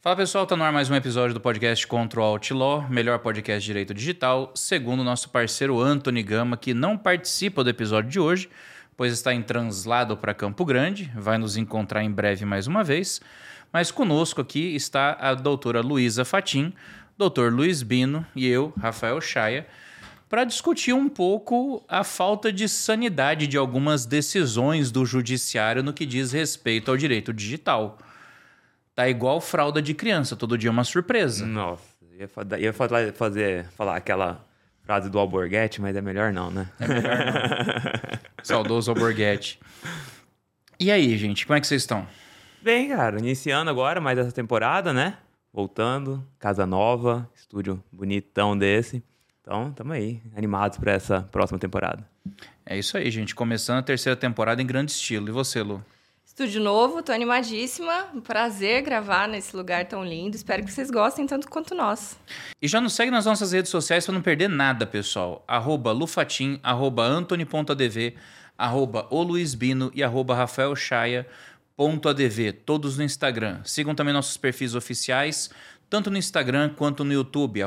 Fala pessoal, tá no ar mais um episódio do podcast Contra o Outlaw, melhor podcast de direito digital, segundo o nosso parceiro Anthony Gama, que não participa do episódio de hoje, pois está em translado para Campo Grande, vai nos encontrar em breve mais uma vez, mas conosco aqui está a doutora Luísa Fatim, doutor Luiz Bino e eu, Rafael Chaia, para discutir um pouco a falta de sanidade de algumas decisões do judiciário no que diz respeito ao direito digital. Tá igual fralda de criança, todo dia é uma surpresa. Nossa, ia falar aquela frase do Alborguete, mas é melhor não, né? É melhor não. Saudoso Alborguete. E aí, gente, como é que vocês estão? Bem, cara, iniciando agora mais essa temporada, né? Voltando, casa nova, estúdio bonitão desse. Então, tamo aí, animados para essa próxima temporada. É isso aí, gente. Começando a terceira temporada em grande estilo. E você, Lu? Estúdio novo, tô animadíssima. Um prazer gravar nesse lugar tão lindo. Espero que vocês gostem tanto quanto nós. E já nos segue nas nossas redes sociais para não perder nada, pessoal. @lufatim, @antony.adv, @oluizbino e @rafaelchaia.adv. Todos no Instagram. Sigam também nossos perfis oficiais, tanto no Instagram quanto no YouTube,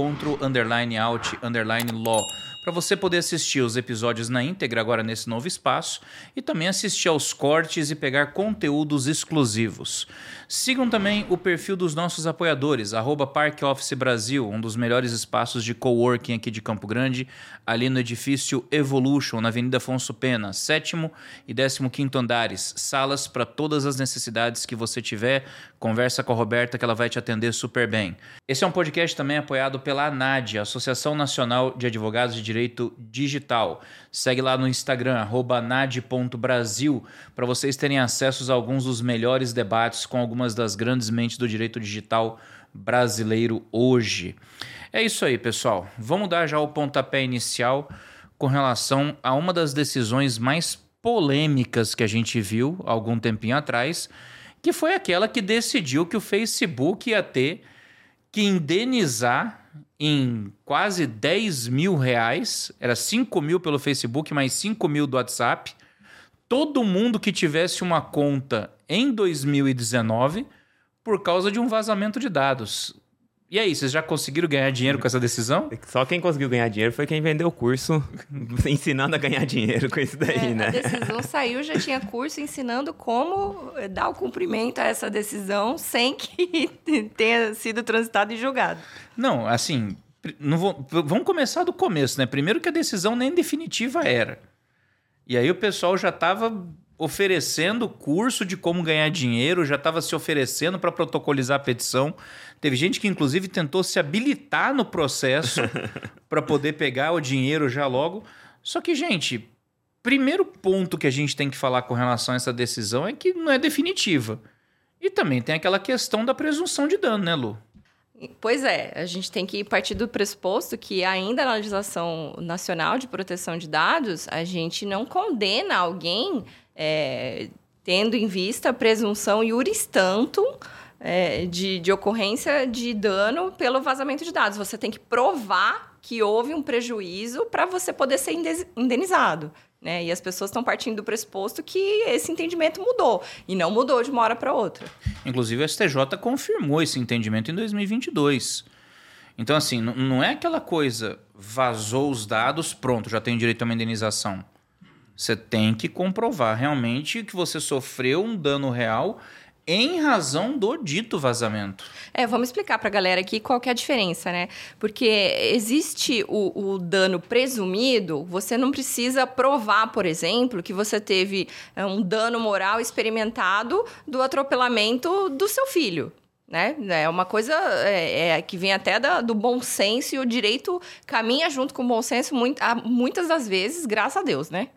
@contro_out_law, para você poder assistir os episódios na íntegra agora nesse novo espaço e também assistir aos cortes e pegar conteúdos exclusivos. Sigam também o perfil dos nossos apoiadores, @Park Office Brasil, um dos melhores espaços de coworking aqui de Campo Grande, ali no edifício Evolution, na Avenida Afonso Pena, 7º e 15º andares, salas para todas as necessidades que você tiver. Conversa com a Roberta que ela vai te atender super bem. Esse é um podcast também apoiado pela ANAD, Associação Nacional de Advogados de Direito Digital. Segue lá no Instagram, @nad.brasil, para vocês terem acesso a alguns dos melhores debates com algumas das grandes mentes do direito digital brasileiro hoje. É isso aí, pessoal. Vamos dar já o pontapé inicial com relação a uma das decisões mais polêmicas que a gente viu há algum tempinho atrás, que foi aquela que decidiu que o Facebook ia ter que indenizar em quase 10 mil reais, era 5 mil pelo Facebook, mais 5 mil do WhatsApp, todo mundo que tivesse uma conta em 2019 por causa de um vazamento de dados. E aí, vocês já conseguiram ganhar dinheiro com essa decisão? Só quem conseguiu ganhar dinheiro foi quem vendeu o curso ensinando a ganhar dinheiro com isso daí, né? A decisão saiu, já tinha curso ensinando como dar o cumprimento a essa decisão sem que tenha sido transitado e julgado. Não, assim, vamos começar do começo, né? Primeiro que a decisão nem definitiva era. E aí o pessoal já estava oferecendo curso de como ganhar dinheiro, já estava se oferecendo para protocolizar a petição. Teve gente que, inclusive, tentou se habilitar no processo para poder pegar o dinheiro já logo. Só que, gente, primeiro ponto que a gente tem que falar com relação a essa decisão é que não é definitiva. E também tem aquela questão da presunção de dano, né, Lu? Pois é, a gente tem que partir do pressuposto que ainda na legislação nacional de proteção de dados, a gente não condena alguém tendo em vista a presunção iuris tantum de ocorrência de dano pelo vazamento de dados. Você tem que provar que houve um prejuízo para você poder ser indenizado, né? E as pessoas estão partindo do pressuposto que esse entendimento mudou, e não mudou de uma hora para outra. Inclusive, o STJ confirmou esse entendimento em 2022. Então, assim, não é aquela coisa, vazou os dados, pronto, já tem direito a uma indenização. Você tem que comprovar realmente que você sofreu um dano real em razão do dito vazamento. Vamos explicar para a galera aqui qual que é a diferença, né? Porque existe o dano presumido, você não precisa provar, por exemplo, que você teve um dano moral experimentado do atropelamento do seu filho. Né? É uma coisa que vem até do bom senso, e o direito caminha junto com o bom senso muitas das vezes, graças a Deus, né?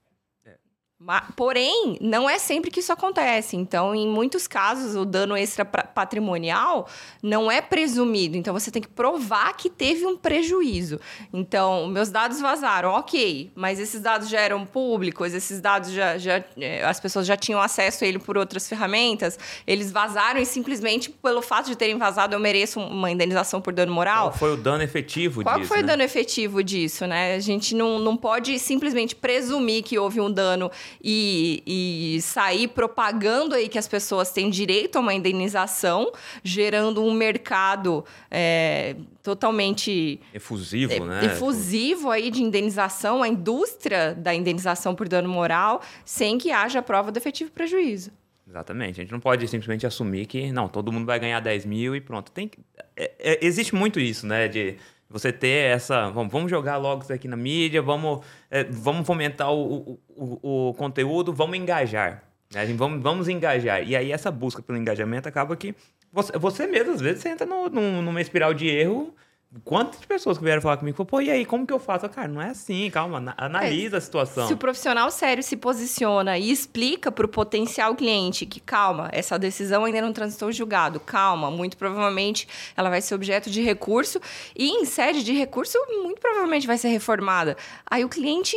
Porém, não é sempre que isso acontece. Então, em muitos casos, o dano extrapatrimonial não é presumido. Então, você tem que provar que teve um prejuízo. Então, meus dados vazaram, ok. Mas esses dados já eram públicos, esses dados as pessoas já tinham acesso a ele por outras ferramentas. Eles vazaram e simplesmente pelo fato de terem vazado eu mereço uma indenização por dano moral. Qual foi o dano efetivo disso? Qual foi o dano efetivo disso, né? A gente não pode simplesmente presumir que houve um dano e sair propagando aí que as pessoas têm direito a uma indenização, gerando um mercado totalmente... Efusivo, né? Efusivo aí de indenização, a indústria da indenização por dano moral, sem que haja prova do efetivo prejuízo. Exatamente. A gente não pode simplesmente assumir que, não, todo mundo vai ganhar 10 mil e pronto. Existe muito isso, né? De você ter essa... Vamos jogar logo isso aqui na mídia, vamos fomentar o conteúdo, vamos engajar. Né? Vamos engajar. E aí essa busca pelo engajamento acaba que... Você mesmo, às vezes, você entra numa espiral de erro. Quantas pessoas que vieram falar comigo falaram, pô, e aí, como que eu faço? Cara, não é assim, calma, analisa a situação. Se o profissional sério se posiciona e explica para o potencial cliente que, calma, essa decisão ainda não transitou julgado, calma, muito provavelmente ela vai ser objeto de recurso e em sede de recurso, muito provavelmente vai ser reformada. Aí o cliente,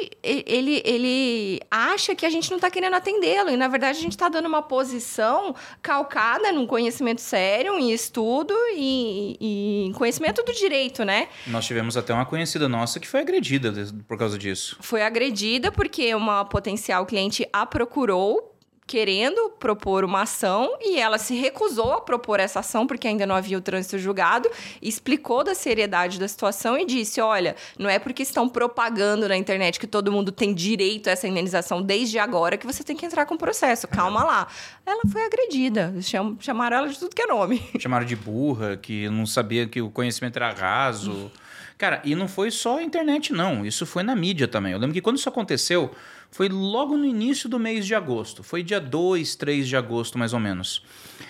ele acha que a gente não está querendo atendê-lo e, na verdade, a gente está dando uma posição calcada num conhecimento sério, em estudo e em conhecimento do direito. Né? Nós tivemos até uma conhecida nossa que foi agredida por causa disso. Foi agredida porque uma potencial cliente a procurou querendo propor uma ação e ela se recusou a propor essa ação porque ainda não havia o trânsito julgado, explicou da seriedade da situação e disse, olha, não é porque estão propagando na internet que todo mundo tem direito a essa indenização desde agora que você tem que entrar com o processo, calma lá. Ela foi agredida, chamaram ela de tudo que é nome. Chamaram de burra, que não sabia que o conhecimento era raso. Cara, e não foi só a internet, não. Isso foi na mídia também. Eu lembro que quando isso aconteceu, foi logo no início do mês de agosto. Foi dia 2, 3 de agosto, mais ou menos.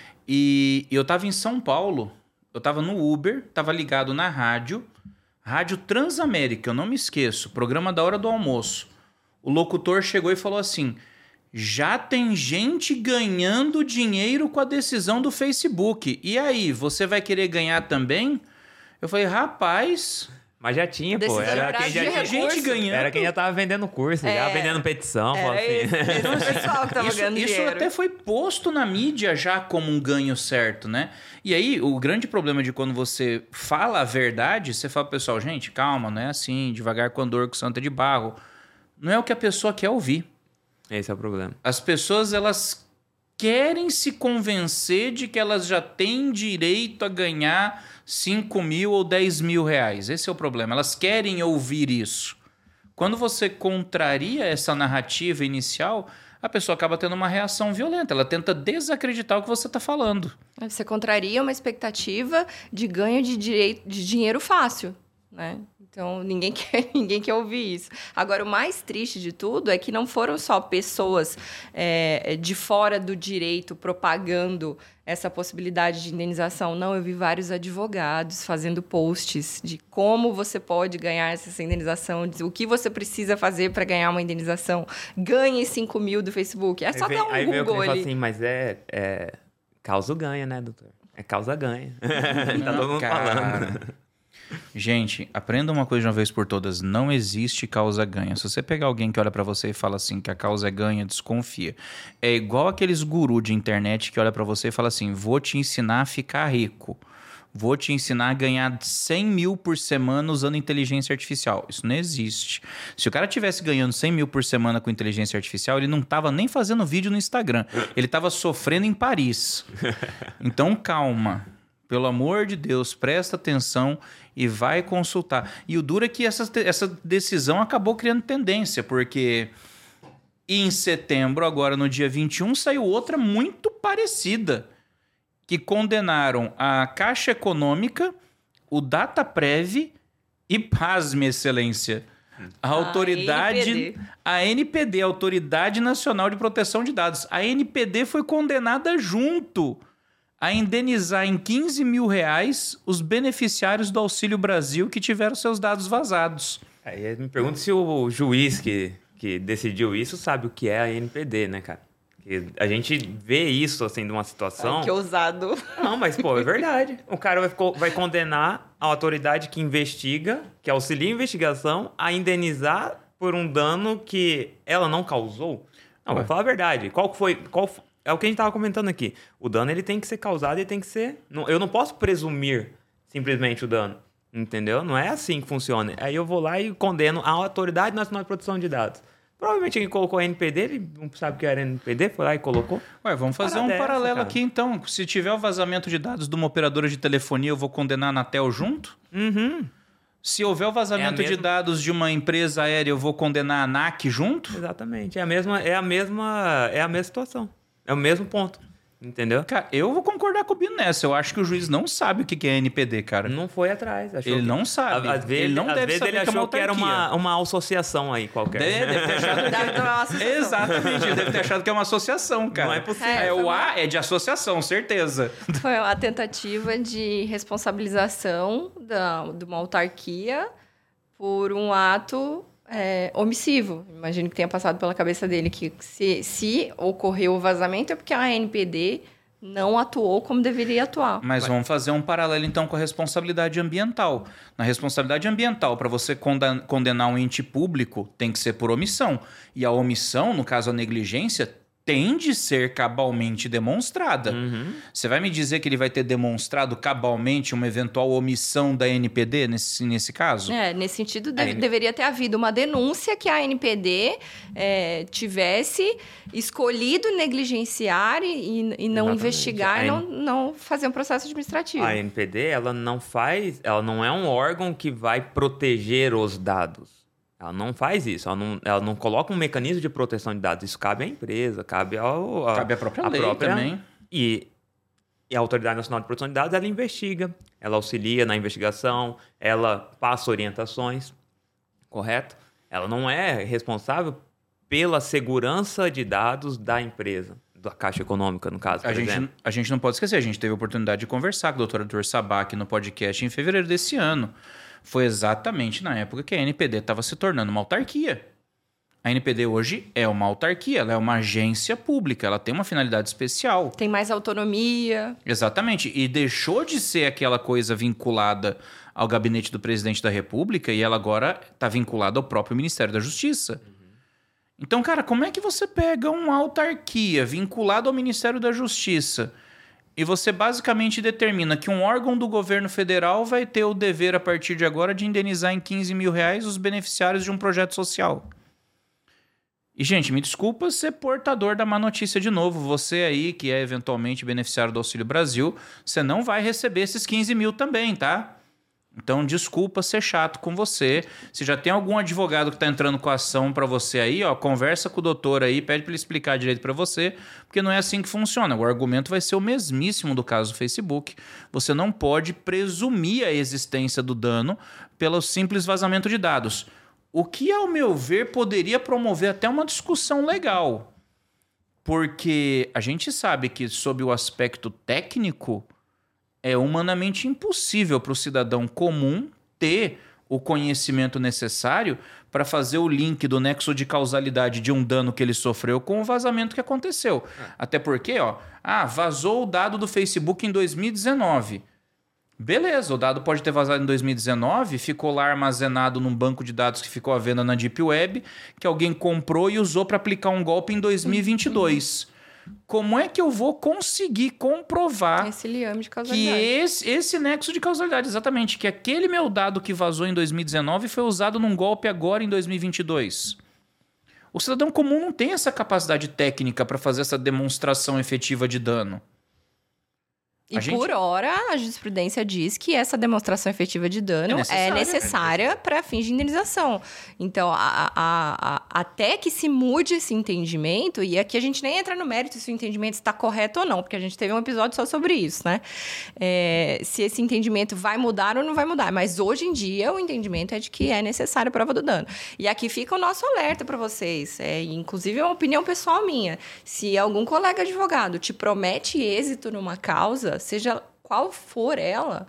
E eu tava em São Paulo, eu tava no Uber, tava ligado na Rádio Transamérica, eu não me esqueço, programa da hora do almoço. O locutor chegou e falou assim, já tem gente ganhando dinheiro com a decisão do Facebook. E aí, você vai querer ganhar também? Eu falei, rapaz... Mas já tinha, pô. Era quem já tinha gente ganhando. Era quem já tava vendendo curso, já vendendo petição. Esse pessoal que tava ganhando dinheiro. Isso até foi posto na mídia já como um ganho certo, né? E aí, o grande problema de quando você fala a verdade, você fala pro pessoal, gente, calma, não é assim, devagar com andor com santa de barro. Não é o que a pessoa quer ouvir. Esse é o problema. As pessoas, elas querem se convencer de que elas já têm direito a ganhar 5 mil ou 10 mil reais. Esse é o problema. Elas querem ouvir isso. Quando você contraria essa narrativa inicial, a pessoa acaba tendo uma reação violenta. Ela tenta desacreditar o que você está falando. Você contraria uma expectativa de ganho de dinheiro fácil, né? Então, ninguém quer ouvir isso. Agora, o mais triste de tudo é que não foram só pessoas de fora do direito propagando essa possibilidade de indenização. Não, eu vi vários advogados fazendo posts de como você pode ganhar essa indenização, o que você precisa fazer para ganhar uma indenização. Ganhe 5 mil do Facebook. É só dar um Google ali. Assim, mas causa ganha, né, doutor? É causa ganha. Tá todo mundo falando. Gente, aprenda uma coisa de uma vez por todas. Não existe causa ganha. Se você pegar alguém que olha pra você e fala assim que a causa é ganha, desconfia. É igual aqueles gurus de internet que olha pra você e fala assim, vou te ensinar a ficar rico. Vou te ensinar a ganhar 100 mil por semana usando inteligência artificial. Isso não existe. Se o cara tivesse ganhando 100 mil por semana com inteligência artificial, ele não tava nem fazendo vídeo no Instagram. Ele tava sofrendo em Paris. Então, calma. Pelo amor de Deus, presta atenção e vai consultar. E o duro é que essa decisão acabou criando tendência, porque em setembro, agora no dia 21, saiu outra muito parecida, que condenaram a Caixa Econômica, o Dataprev e, pasme, excelência, a autoridade... A NPD, a Autoridade Nacional de Proteção de Dados. A NPD foi condenada junto a indenizar em 15 mil reais os beneficiários do Auxílio Brasil que tiveram seus dados vazados. Aí me pergunto se o juiz que decidiu isso sabe o que é a NPD, né, cara? Porque a gente vê isso, assim, de uma situação... Ai, que ousado. Não, mas, pô, é verdade. O cara vai condenar a autoridade que investiga, que auxilia a investigação, a indenizar por um dano que ela não causou. Não, vou falar a verdade. É o que a gente estava comentando aqui. O dano ele tem que ser causado e tem que ser... Eu não posso presumir simplesmente o dano, entendeu? Não é assim que funciona. Aí eu vou lá e condeno a Autoridade Nacional de Proteção de Dados. Provavelmente quem colocou NPD, ele não sabe o que era NPD, foi lá e colocou. Ué, vamos fazer um paralelo aqui então. Se tiver o vazamento de dados de uma operadora de telefonia, eu vou condenar a Anatel junto? Uhum. Se houver o vazamento de dados de uma empresa aérea, eu vou condenar a ANAC junto? Exatamente. É a mesma situação. É o mesmo ponto. Entendeu? Cara, eu vou concordar com o Bino nessa. Eu acho que o juiz não sabe o que é NPD, cara. Não foi atrás. Ele não sabe. Às vezes, ele não deve saber ele achou que era uma associação aí qualquer. Deve ter achado que... Exatamente. Ele deve ter achado que é uma associação, cara. Não é possível. O A é de associação, certeza. Foi uma tentativa de responsabilização de uma autarquia por um ato omissivo. Imagino que tenha passado pela cabeça dele que se ocorreu o vazamento é porque a ANPD não atuou como deveria atuar. Mas vamos fazer um paralelo então com a responsabilidade ambiental. Na responsabilidade ambiental, para você condenar um ente público, tem que ser por omissão. E a omissão, no caso a negligência, tem de ser cabalmente demonstrada. Você vai me dizer que ele vai ter demonstrado cabalmente uma eventual omissão da ANPD nesse caso? Nesse sentido, deveria ter havido uma denúncia que a ANPD tivesse escolhido negligenciar e não investigar, não fazer um processo administrativo. A ANPD, ela não é um órgão que vai proteger os dados. Ela não faz isso, ela não coloca um mecanismo de proteção de dados. Isso cabe à empresa, cabe a própria lei também. E a Autoridade Nacional de Proteção de Dados, ela investiga, ela auxilia na investigação, ela passa orientações, correto? Ela não é responsável pela segurança de dados da empresa, da Caixa Econômica, no caso, por exemplo. A gente não pode esquecer, a gente teve a oportunidade de conversar com o Dr. Arthur Sabac no podcast em fevereiro desse ano. Foi exatamente na época que a ANPD estava se tornando uma autarquia. A ANPD hoje é uma autarquia, ela é uma agência pública, ela tem uma finalidade especial. Tem mais autonomia. Exatamente, e deixou de ser aquela coisa vinculada ao gabinete do presidente da República e ela agora está vinculada ao próprio Ministério da Justiça. Então, cara, como é que você pega uma autarquia vinculada ao Ministério da Justiça e você basicamente determina que um órgão do governo federal vai ter o dever, a partir de agora, de indenizar em R$15 mil os beneficiários de um projeto social? E, gente, me desculpa ser portador da má notícia de novo. Você aí, que é eventualmente beneficiário do Auxílio Brasil, você não vai receber esses 15 mil também, tá? Então, desculpa ser chato com você. Se já tem algum advogado que está entrando com a ação para você aí, ó, conversa com o doutor aí, pede para ele explicar direito para você, porque não é assim que funciona. O argumento vai ser o mesmíssimo do caso do Facebook. Você não pode presumir a existência do dano pelo simples vazamento de dados. O que, ao meu ver, poderia promover até uma discussão legal. Porque a gente sabe que, sob o aspecto técnico, é humanamente impossível para o cidadão comum ter o conhecimento necessário para fazer o link do nexo de causalidade de um dano que ele sofreu com o vazamento que aconteceu. Até porque, vazou o dado do Facebook em 2019. Beleza, o dado pode ter vazado em 2019, ficou lá armazenado num banco de dados que ficou à venda na Deep Web, que alguém comprou e usou para aplicar um golpe em 2022. Como é que eu vou conseguir comprovar esse liame de causalidade? Que esse nexo de causalidade, exatamente, que aquele meu dado que vazou em 2019 foi usado num golpe agora em 2022? O cidadão comum não tem essa capacidade técnica para fazer essa demonstração efetiva de dano. Por hora, a jurisprudência diz que essa demonstração efetiva de dano é necessária para fins de indenização. Então, até que se mude esse entendimento, e aqui a gente nem entra no mérito se o entendimento está correto ou não, porque a gente teve um episódio só sobre isso, né? Se esse entendimento vai mudar ou não vai mudar. Mas hoje em dia, o entendimento é de que é necessária a prova do dano. E aqui fica o nosso alerta para vocês. Inclusive, é uma opinião pessoal minha. Se algum colega advogado te promete êxito numa causa, seja qual for ela,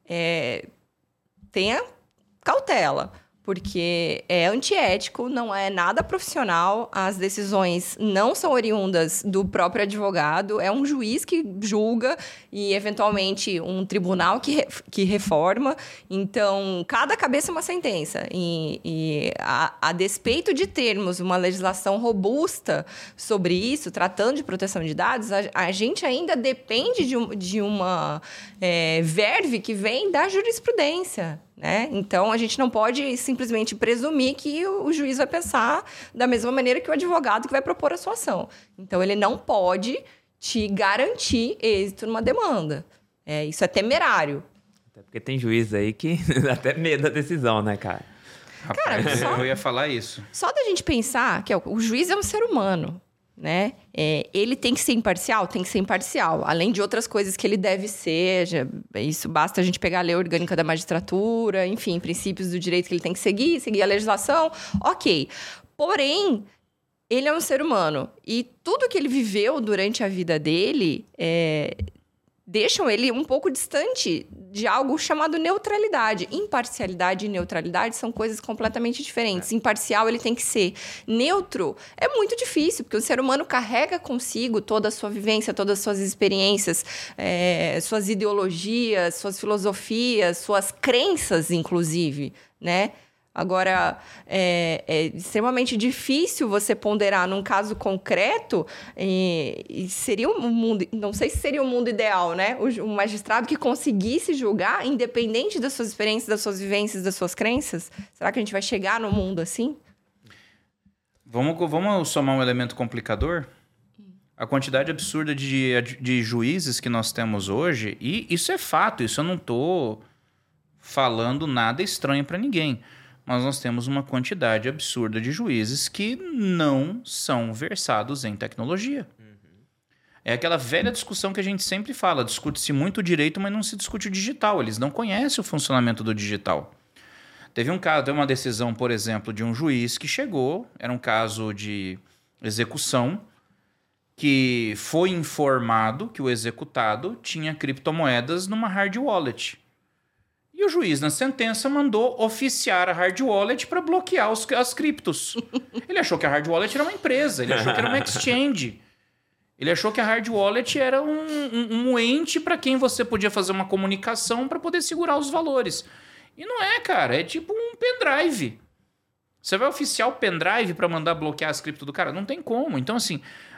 tenha cautela, porque é antiético, não é nada profissional, as decisões não são oriundas do próprio advogado, é um juiz que julga e, eventualmente, um tribunal que reforma. Então, cada cabeça é uma sentença. E a despeito de termos uma legislação robusta sobre isso, tratando de proteção de dados, a gente ainda depende de uma verve que vem da jurisprudência. né? Então, a gente não pode simplesmente presumir que o juiz vai pensar da mesma maneira que o advogado que vai propor a sua ação. Então, ele não pode te garantir êxito numa demanda. Isso é temerário. Até porque tem juiz aí que dá até medo da decisão, né, cara? Rapaz, Cara, eu ia falar isso. Só da gente pensar que o juiz é um ser humano, né? Ele tem que ser imparcial? Tem que ser imparcial. Além de outras coisas que ele deve ser. Isso basta a gente pegar a lei orgânica da magistratura, enfim, princípios do direito que ele tem que seguir a legislação. Ok. Porém, ele é um ser humano. E tudo que ele viveu durante a vida dele deixam ele um pouco distante de algo chamado neutralidade. Imparcialidade e neutralidade são coisas completamente diferentes. Imparcial, ele tem que ser. Neutro é muito difícil, porque o ser humano carrega consigo toda a sua vivência, todas as suas experiências, suas ideologias, suas filosofias, suas crenças, inclusive, né? Agora, é extremamente difícil você ponderar num caso concreto e seria um mundo... Não sei se seria o mundo ideal, né? O magistrado que conseguisse julgar, independente das suas experiências, das suas vivências, das suas crenças. Será que a gente vai chegar num mundo assim? Vamos somar um elemento complicador? A quantidade absurda de juízes que nós temos hoje, e isso é fato, isso eu não estou falando nada estranho para ninguém. Mas nós temos uma quantidade absurda de juízes que não são versados em tecnologia. É aquela velha discussão que a gente sempre fala, discute-se muito o direito, mas não se discute o digital. Eles não conhecem o funcionamento do digital. Teve uma decisão, por exemplo, de um juiz que chegou, era um caso de execução, que foi informado que o executado tinha criptomoedas numa hard wallet. E o juiz, na sentença, mandou oficiar a hard wallet para bloquear as criptos. Ele achou que a hard wallet era uma empresa, ele achou que era uma exchange. Ele achou que a hard wallet era um ente para quem você podia fazer uma comunicação para poder segurar os valores. E não é, cara, é tipo um pendrive. Você vai oficiar o pendrive para mandar bloquear as criptos do cara? Não tem como. Então, assim,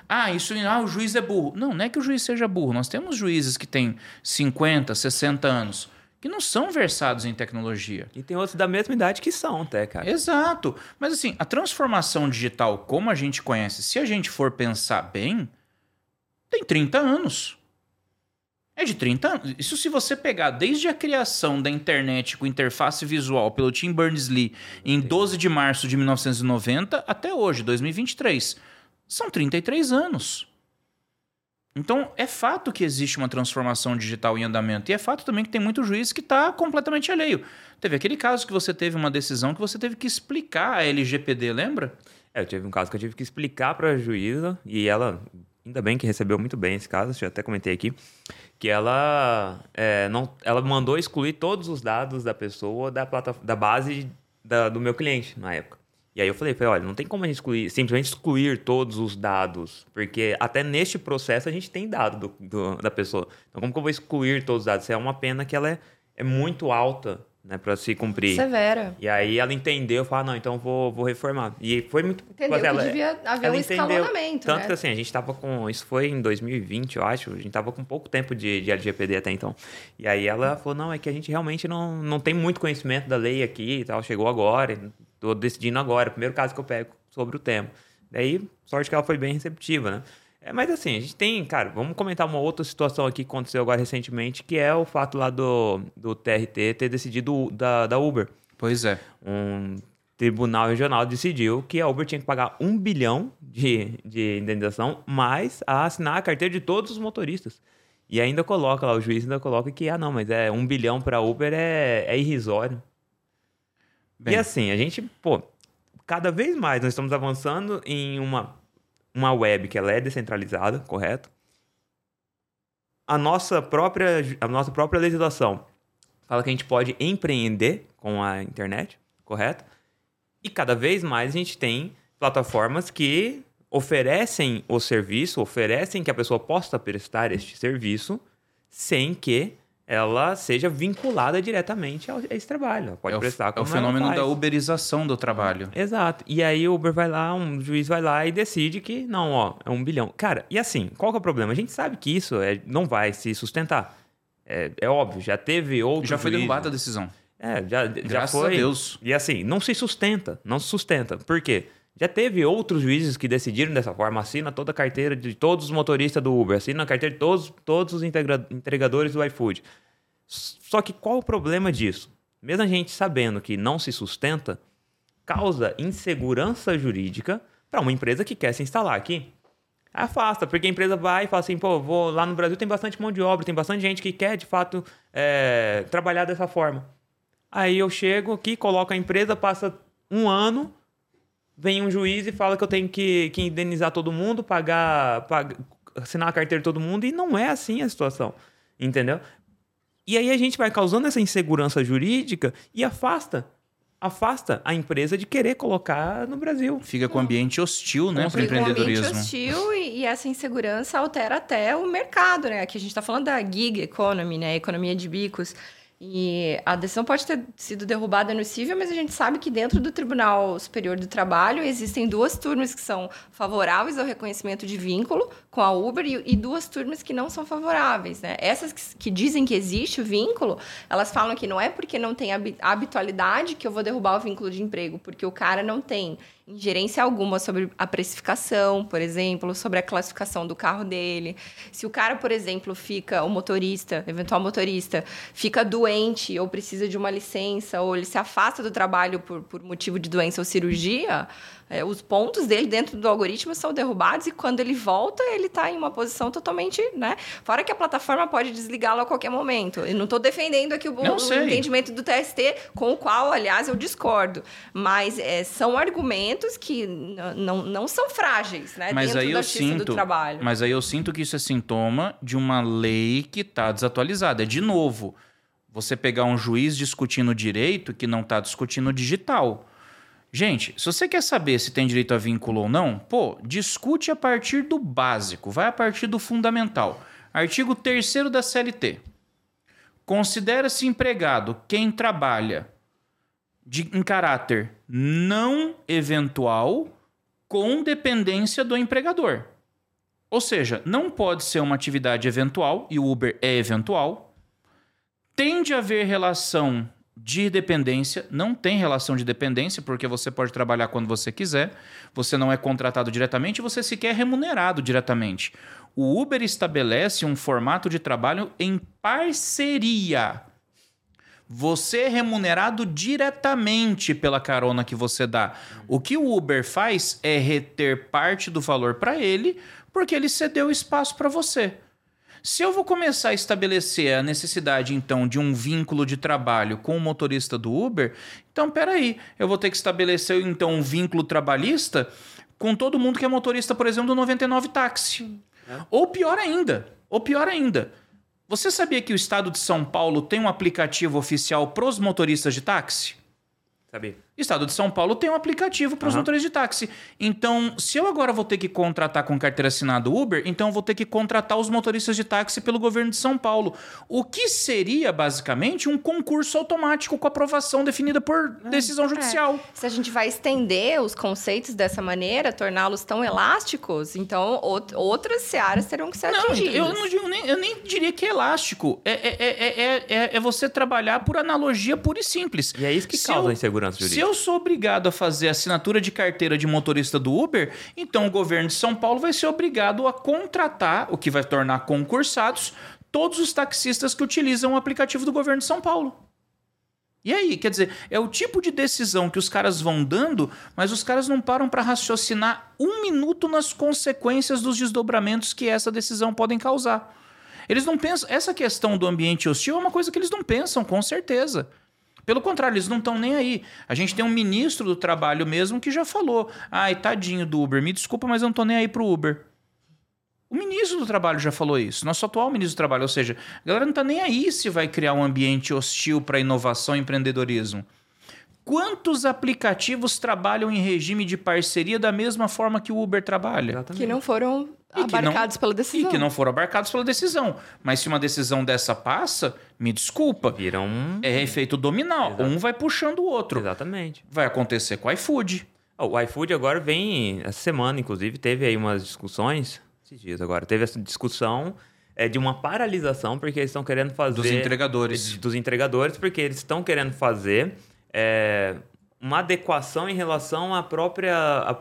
o juiz é burro. Não é que o juiz seja burro. Nós temos juízes que têm 50, 60 anos... que não são versados em tecnologia. E tem outros da mesma idade que são, até, cara. Exato. Mas assim, a transformação digital como a gente conhece, se a gente for pensar bem, tem 30 anos. É de 30 anos. Isso se você pegar desde a criação da internet com interface visual pelo Tim Berners-Lee em 12 de março de 1990 até hoje, 2023. São 33 anos. Então, é fato que existe uma transformação digital em andamento. E é fato também que tem muito juiz que está completamente alheio. Teve aquele caso que você teve uma decisão que você teve que explicar a LGPD, lembra? Eu tive um caso que eu tive que explicar para a juíza, e ela, ainda bem que recebeu muito bem esse caso, já até comentei aqui, que ela mandou excluir todos os dados da pessoa da base do meu cliente na época. E aí eu falei, olha, não tem como a gente simplesmente excluir todos os dados, porque até neste processo a gente tem dado da pessoa. Então como que eu vou excluir todos os dados? Isso é uma pena que ela é muito alta, né, para se cumprir. Severa. E aí ela entendeu, falou, não, então vou reformar. E foi muito... Entendeu que devia haver um escalonamento, tanto né? que assim, a gente tava com... Isso foi em 2020, eu acho. A gente tava com pouco tempo de LGPD até então. E aí ela falou, não, é que a gente realmente não tem muito conhecimento da lei aqui e tal. Chegou agora, tô decidindo agora. Primeiro caso que eu pego sobre o tema. Daí, sorte que ela foi bem receptiva, né? Mas assim, a gente tem... Cara, vamos comentar uma outra situação aqui que aconteceu agora recentemente, que é o fato lá do TRT ter decidido da Uber. Pois é. Um tribunal regional decidiu que a Uber tinha que pagar 1 bilhão de indenização, mais a assinar a carteira de todos os motoristas. E ainda coloca lá, o juiz ainda coloca que, não, mas 1 bilhão para a Uber é irrisório. Bem. E assim, a gente, cada vez mais nós estamos avançando em uma web que ela é descentralizada, correto? A nossa própria legislação fala que a gente pode empreender com a internet, correto? E cada vez mais a gente tem plataformas que oferecem o serviço, oferecem que a pessoa possa prestar este serviço sem que ela seja vinculada diretamente a esse trabalho. Ela pode prestar como é o fenômeno da uberização do trabalho. Exato. E aí o Uber vai lá, um juiz vai lá e decide que, não, é 1 bilhão. Cara, e assim, qual que é o problema? A gente sabe que isso não vai se sustentar. É óbvio, já teve outro Já foi juízo. derrubada a decisão. Já Graças foi. a Deus. E assim, não se sustenta. Por quê? Já teve outros juízes que decidiram dessa forma. Assina toda a carteira de todos os motoristas do Uber. Assina a carteira de todos os entregadores do iFood. Só que qual o problema disso? Mesmo a gente sabendo que não se sustenta, causa insegurança jurídica para uma empresa que quer se instalar aqui. Afasta, porque a empresa vai e fala assim, pô, lá no Brasil tem bastante mão de obra, tem bastante gente que quer, de fato, trabalhar dessa forma. Aí eu chego aqui, coloco a empresa, passa 1 ano, vem um juiz e fala que eu tenho que indenizar todo mundo, assinar a carteira de todo mundo, e não é assim a situação, entendeu? E aí a gente vai causando essa insegurança jurídica e afasta a empresa de querer colocar no Brasil. Fica com ambiente hostil, né, para o empreendedorismo. Fica com ambiente hostil e essa insegurança altera até o mercado, né? Aqui a gente está falando da gig economy, né? Economia de bicos. E a decisão pode ter sido derrubada no cível, mas a gente sabe que dentro do Tribunal Superior do Trabalho existem 2 turmas que são favoráveis ao reconhecimento de vínculo com a Uber e 2 turmas que não são favoráveis, né? Essas que dizem que existe o vínculo, elas falam que não é porque não tem habitualidade que eu vou derrubar o vínculo de emprego, porque o cara não tem ingerência alguma sobre a precificação, por exemplo, sobre a classificação do carro dele. Se o cara, por exemplo, eventual motorista, fica doente ou precisa de uma licença, ou ele se afasta do trabalho por motivo de doença ou cirurgia, os pontos dele dentro do algoritmo são derrubados e quando ele volta, ele está em uma posição totalmente, né? Fora que a plataforma pode desligá-lo a qualquer momento. Eu não estou defendendo aqui o entendimento do TST, com o qual, aliás, eu discordo. Mas são argumentos que não são frágeis, né? Mas dentro aí da justiça do trabalho. Mas aí eu sinto que isso é sintoma de uma lei que está desatualizada. De novo, você pegar um juiz discutindo direito que não está discutindo digital. Gente, se você quer saber se tem direito a vínculo ou não, discute a partir do básico, vai a partir do fundamental. Artigo 3º da CLT. Considera-se empregado quem trabalha em caráter não eventual com dependência do empregador. Ou seja, não pode ser uma atividade eventual, e o Uber é eventual. Tende a haver relação de dependência, não tem relação de dependência, porque você pode trabalhar quando você quiser, você não é contratado diretamente, você sequer é remunerado diretamente. O Uber estabelece um formato de trabalho em parceria. Você é remunerado diretamente pela carona que você dá. O que o Uber faz é reter parte do valor para ele, porque ele cedeu espaço para você. Se eu vou começar a estabelecer a necessidade, então, de um vínculo de trabalho com o motorista do Uber, então, peraí, eu vou ter que estabelecer, então, um vínculo trabalhista com todo mundo que é motorista, por exemplo, do 99 Táxi. Ou pior ainda, você sabia que o estado de São Paulo tem um aplicativo oficial para os motoristas de táxi? Sabia. O estado de São Paulo tem um aplicativo para os motoristas de táxi. Então, se eu agora vou ter que contratar com carteira assinada Uber, então eu vou ter que contratar os motoristas de táxi pelo governo de São Paulo. O que seria, basicamente, um concurso automático com aprovação definida por decisão judicial. Se a gente vai estender os conceitos dessa maneira, torná-los tão elásticos, então outras searas terão que ser atingidas. Eu nem diria que é elástico. É você trabalhar por analogia pura e simples. E é isso que causa a insegurança jurídica. Se eu sou obrigado a fazer assinatura de carteira de motorista do Uber, então o governo de São Paulo vai ser obrigado a contratar, o que vai tornar concursados, todos os taxistas que utilizam o aplicativo do governo de São Paulo. E aí, quer dizer, é o tipo de decisão que os caras vão dando, mas os caras não param para raciocinar 1 minuto nas consequências dos desdobramentos que essa decisão podem causar. Eles não pensam... Essa questão do ambiente hostil é uma coisa que eles não pensam, com certeza. Pelo contrário, eles não estão nem aí. A gente tem um ministro do trabalho mesmo que já falou: ai, tadinho do Uber, me desculpa, mas eu não tô nem aí pro Uber. O ministro do trabalho já falou isso, nosso atual ministro do trabalho. Ou seja, a galera não tá nem aí se vai criar um ambiente hostil para inovação e empreendedorismo. Quantos aplicativos trabalham em regime de parceria da mesma forma que o Uber trabalha? Exatamente. Que não foram abarcados pela decisão. E que não foram abarcados pela decisão. Mas se uma decisão dessa passa, me desculpa. Vira É efeito dominó. Exato. Um vai puxando o outro. Exatamente. Vai acontecer com o iFood. O iFood agora vem... Essa semana, inclusive, teve aí umas discussões... Esses dias agora. Teve essa discussão de uma paralisação, porque eles estão querendo fazer... Dos entregadores. Dos entregadores, porque eles estão querendo fazer uma adequação em relação à própria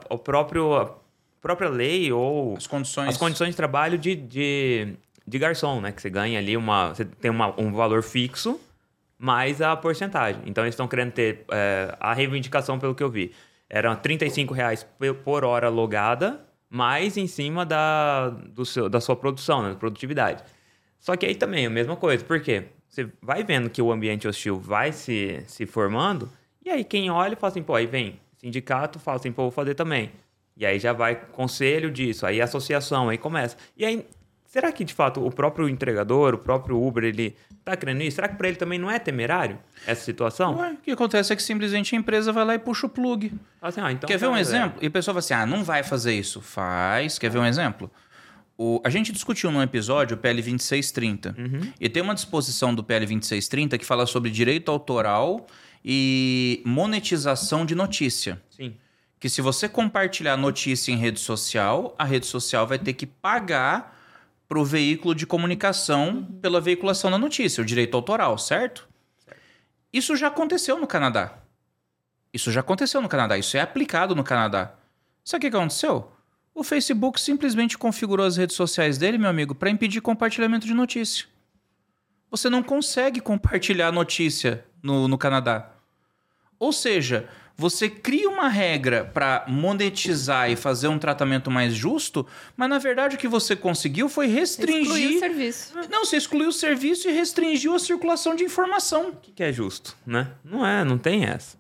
lei ou... As condições de trabalho de garçom, né? Que você ganha ali você tem um valor fixo, mais a porcentagem. Então, eles estão querendo ter a reivindicação, pelo que eu vi. Eram R$35 por hora logada, mais em cima da sua produção, né? Da produtividade. Só que aí também é a mesma coisa. Por quê? Você vai vendo que o ambiente hostil vai se formando, e aí quem olha e fala assim, pô, aí vem sindicato, fala assim, pô, vou fazer também. E aí já vai conselho disso, aí associação, aí começa. E aí, será que de fato o próprio entregador, o próprio Uber, ele tá querendo isso? Será que para ele também não é temerário essa situação? Ué, o que acontece é que simplesmente a empresa vai lá e puxa o plug. Assim, então quer ver um exemplo? E o pessoal fala assim, não vai fazer isso. Faz. Quer ver um exemplo? A gente discutiu num episódio o PL 2630. E tem uma disposição do PL 2630 que fala sobre direito autoral e monetização de notícia. Sim. Que se você compartilhar notícia em rede social, a rede social vai ter que pagar para o veículo de comunicação pela veiculação da notícia, o direito autoral, certo? Isso já aconteceu no Canadá. Isso é aplicado no Canadá. Sabe o que aconteceu? O Facebook simplesmente configurou as redes sociais dele, meu amigo, para impedir compartilhamento de notícia. Você não consegue compartilhar notícia no Canadá. Ou seja, você cria uma regra para monetizar e fazer um tratamento mais justo, mas na verdade o que você conseguiu foi restringir... Excluiu o serviço. Não, você excluiu o serviço e restringiu a circulação de informação. O que é justo, né? Não tem essa.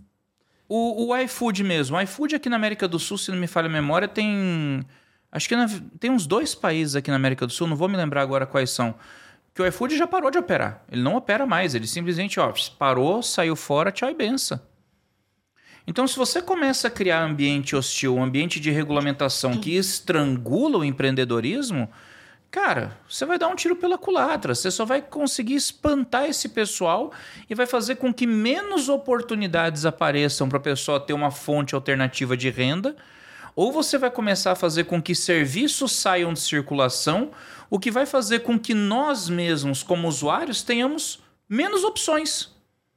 O iFood mesmo. O iFood aqui na América do Sul, se não me falha a memória, tem... Acho que tem uns 2 países aqui na América do Sul, não vou me lembrar agora quais são, que o iFood já parou de operar. Ele não opera mais, ele simplesmente parou, saiu fora, tchau e benção. Então, se você começa a criar ambiente hostil, um ambiente de regulamentação que estrangula o empreendedorismo, cara, você vai dar um tiro pela culatra. Você só vai conseguir espantar esse pessoal e vai fazer com que menos oportunidades apareçam para a pessoa ter uma fonte alternativa de renda, ou você vai começar a fazer com que serviços saiam de circulação, o que vai fazer com que nós mesmos, como usuários, tenhamos menos opções.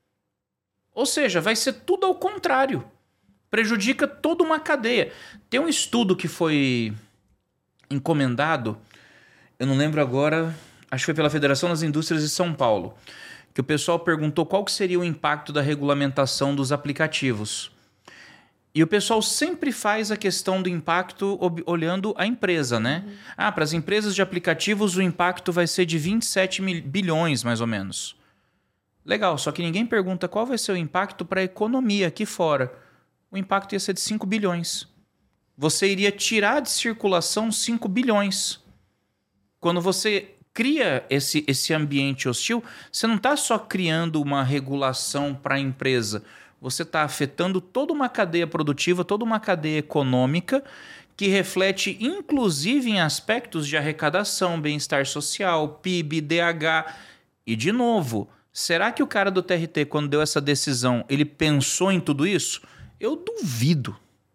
Ou seja, vai ser tudo ao contrário. Prejudica toda uma cadeia. Tem um estudo que foi encomendado, eu não lembro agora, acho que foi pela Federação das Indústrias de São Paulo, que o pessoal perguntou qual que seria o impacto da regulamentação dos aplicativos. E o pessoal sempre faz a questão do impacto olhando a empresa, né? Para as empresas de aplicativos o impacto vai ser de 27 bilhões, mais ou menos. Legal, só que ninguém pergunta qual vai ser o impacto para a economia aqui fora. O impacto ia ser de 5 bilhões. Você iria tirar de circulação 5 bilhões. Quando você cria esse ambiente hostil, você não está só criando uma regulação para a empresa. Você está afetando toda uma cadeia produtiva, toda uma cadeia econômica que reflete inclusive em aspectos de arrecadação, bem-estar social, PIB, DH. E, de novo, será que o cara do TRT, quando deu essa decisão, ele pensou em tudo isso? Eu duvido.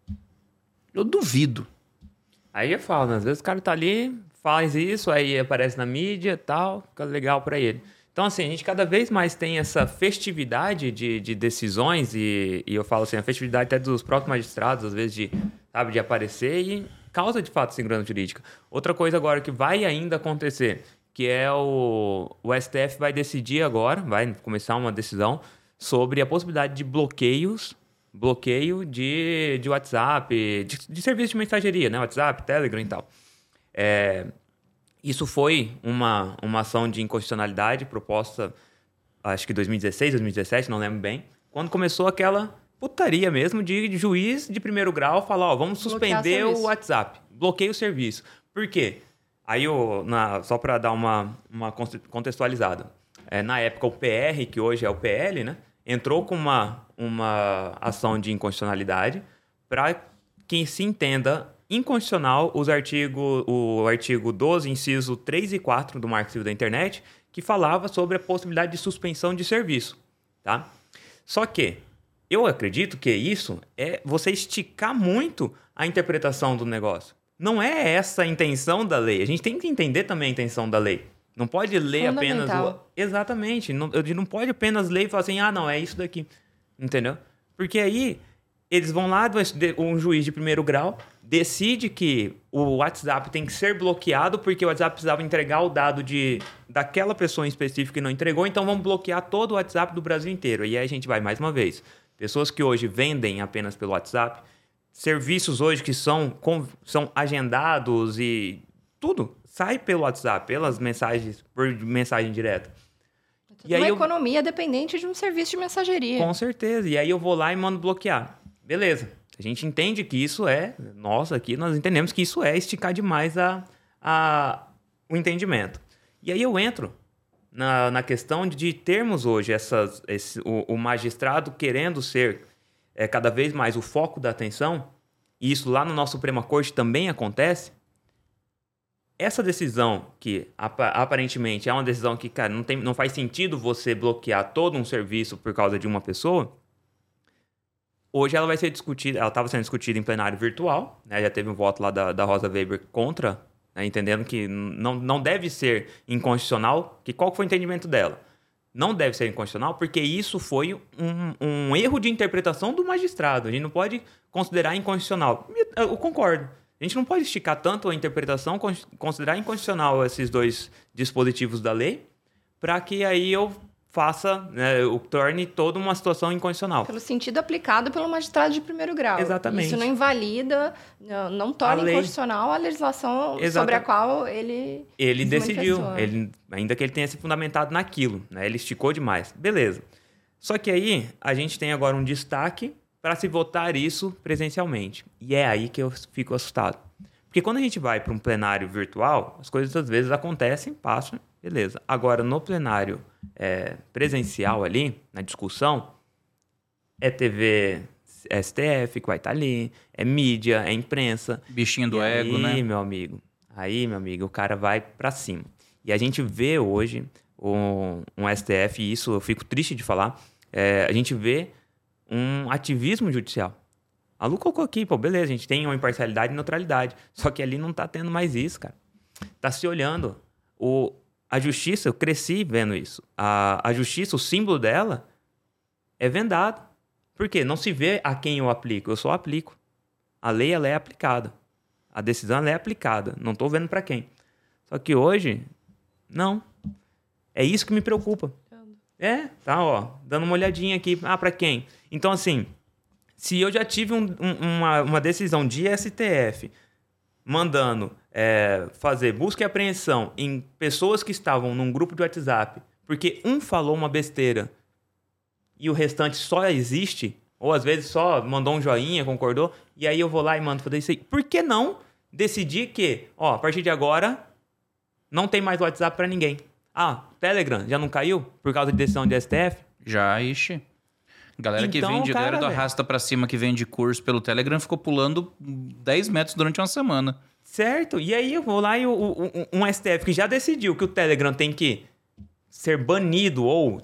Aí eu falo, né? Às vezes o cara tá ali, faz isso, aí aparece na mídia e tal, fica legal para ele. Então, assim, a gente cada vez mais tem essa festividade de decisões e eu falo assim, a festividade até dos próprios magistrados, às vezes, de aparecer e causa, de fato, segurança jurídica. Outra coisa agora que vai ainda acontecer, que é o STF vai decidir agora, vai começar uma decisão sobre a possibilidade de bloqueio de WhatsApp, de serviço de mensageria, né? WhatsApp, Telegram e tal. Isso foi uma ação de inconstitucionalidade proposta, acho que 2016, 2017, não lembro bem, quando começou aquela putaria mesmo de juiz de primeiro grau falar, vamos suspender o WhatsApp, bloqueia o serviço. Por quê? Aí, só para dar uma contextualizada, na época o PR, que hoje é o PL, né, entrou com uma ação de inconstitucionalidade para que se entenda inconstitucional o artigo 12, inciso 3 e 4 do Marco Civil da Internet, que falava sobre a possibilidade de suspensão de serviço. Tá? Só que eu acredito que isso é você esticar muito a interpretação do negócio. não é essa a intenção da lei. A gente tem que entender também a intenção da lei. Não pode ler apenas Exatamente. A gente não pode apenas ler e falar assim, não, é isso daqui. Entendeu? Porque aí eles vão lá, um juiz de primeiro grau decide que o WhatsApp tem que ser bloqueado porque o WhatsApp precisava entregar o dado daquela pessoa em específico que não entregou, então vamos bloquear todo o WhatsApp do Brasil inteiro. E aí a gente vai mais uma vez. Pessoas que hoje vendem apenas pelo WhatsApp, serviços hoje que são agendados e tudo sai pelo WhatsApp, pelas mensagens, por mensagem direta. E aí economia dependente de um serviço de mensageria. Com certeza. E aí eu vou lá e mando bloquear. Beleza. A gente entende que isso nós entendemos que isso é esticar demais o entendimento. E aí eu entro na questão de termos hoje o magistrado querendo ser cada vez mais o foco da atenção, e isso lá no nosso Suprema Corte também acontece. Essa decisão, que aparentemente é uma decisão que, cara, não faz sentido você bloquear todo um serviço por causa de uma pessoa, hoje ela vai ser discutida, ela estava sendo discutida em plenário virtual, né? Já teve um voto lá da Rosa Weber contra, né? Entendendo que não deve ser inconstitucional. Qual foi o entendimento dela? Não deve ser inconstitucional porque isso foi um erro de interpretação do magistrado. A gente não pode considerar inconstitucional. Eu concordo. A gente não pode esticar tanto a interpretação, considerar inconstitucional esses dois dispositivos da lei, para que aí eu faça, né, torne toda uma situação inconstitucional. Pelo sentido aplicado pelo magistrado de primeiro grau. Exatamente. Isso não invalida, não torna inconstitucional a legislação sobre a qual ele decidiu. Ainda que ele tenha se fundamentado naquilo, né? Ele esticou demais. Beleza. Só que aí a gente tem agora um destaque para se votar isso presencialmente. E é aí que eu fico assustado. Porque quando a gente vai para um plenário virtual, as coisas às vezes acontecem, passam, beleza. Agora, no plenário presencial ali, na discussão, é TV STF que vai estar ali, é mídia, é imprensa. Bichinho do ego, né? Aí, meu amigo, o cara vai para cima. E a gente vê hoje um STF, e isso eu fico triste de falar, a gente vê um ativismo judicial. A Lu colocou aqui, beleza, a gente tem uma imparcialidade e neutralidade. Só que ali não tá tendo mais isso, cara. Tá se olhando. A justiça, eu cresci vendo isso. A justiça, o símbolo dela é vendado. Por quê? Não se vê a quem eu aplico, eu só aplico. A lei, ela é aplicada. A decisão, ela é aplicada. Não tô vendo para quem. Só que hoje, não. É isso que me preocupa. Tá, dando uma olhadinha aqui. Para quem? Então, assim, se eu já tive uma decisão de STF mandando fazer busca e apreensão em pessoas que estavam num grupo de WhatsApp porque um falou uma besteira e o restante só existe, ou às vezes só mandou um joinha, concordou, e aí eu vou lá e mando fazer isso aí. Por que não decidir que, a partir de agora, não tem mais WhatsApp para ninguém? Telegram já não caiu por causa de decisão de STF? Já, ixi. Galera que vende, galera do arrasta pra cima que vende curso pelo Telegram ficou pulando 10 metros durante uma semana. Certo. E aí eu vou lá e um STF que já decidiu que o Telegram tem que ser banido ou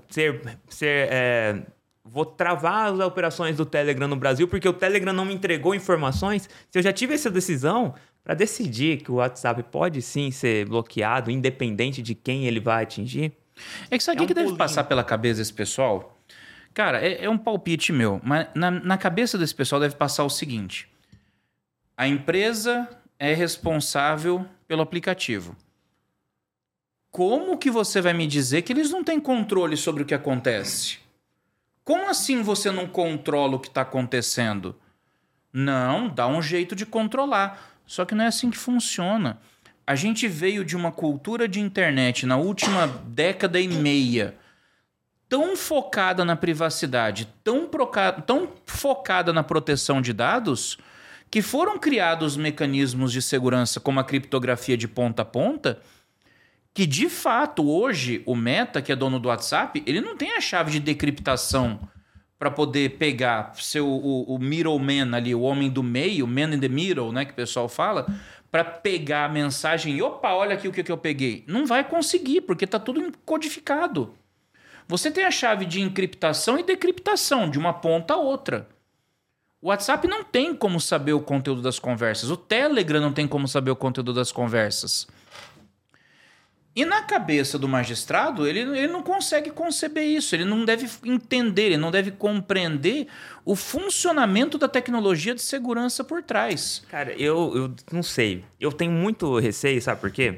vou travar as operações do Telegram no Brasil porque o Telegram não me entregou informações. Se eu já tive essa decisão para decidir que o WhatsApp pode sim ser bloqueado, independente de quem ele vai atingir. É que sabe o que deve passar pela cabeça desse pessoal? Cara, é um palpite meu, mas na cabeça desse pessoal deve passar o seguinte: a empresa é responsável pelo aplicativo. Como que você vai me dizer que eles não têm controle sobre o que acontece? Como assim você não controla o que está acontecendo? Não, dá um jeito de controlar. Só que não é assim que funciona. A gente veio de uma cultura de internet na última década e meia tão focada na privacidade, tão focada na proteção de dados, que foram criados mecanismos de segurança como a criptografia de ponta a ponta, que de fato hoje o Meta, que é dono do WhatsApp, ele não tem a chave de decriptação para poder pegar o middleman ali, o homem do meio, man in the middle, né, que o pessoal fala, para pegar a mensagem e opa, olha aqui o que eu peguei. Não vai conseguir, porque está tudo codificado. Você tem a chave de encriptação e decriptação de uma ponta a outra. O WhatsApp não tem como saber o conteúdo das conversas. O Telegram não tem como saber o conteúdo das conversas. E na cabeça do magistrado, ele não consegue conceber isso. Ele não deve entender, ele não deve compreender o funcionamento da tecnologia de segurança por trás. Cara, eu não sei. Eu tenho muito receio, sabe por quê?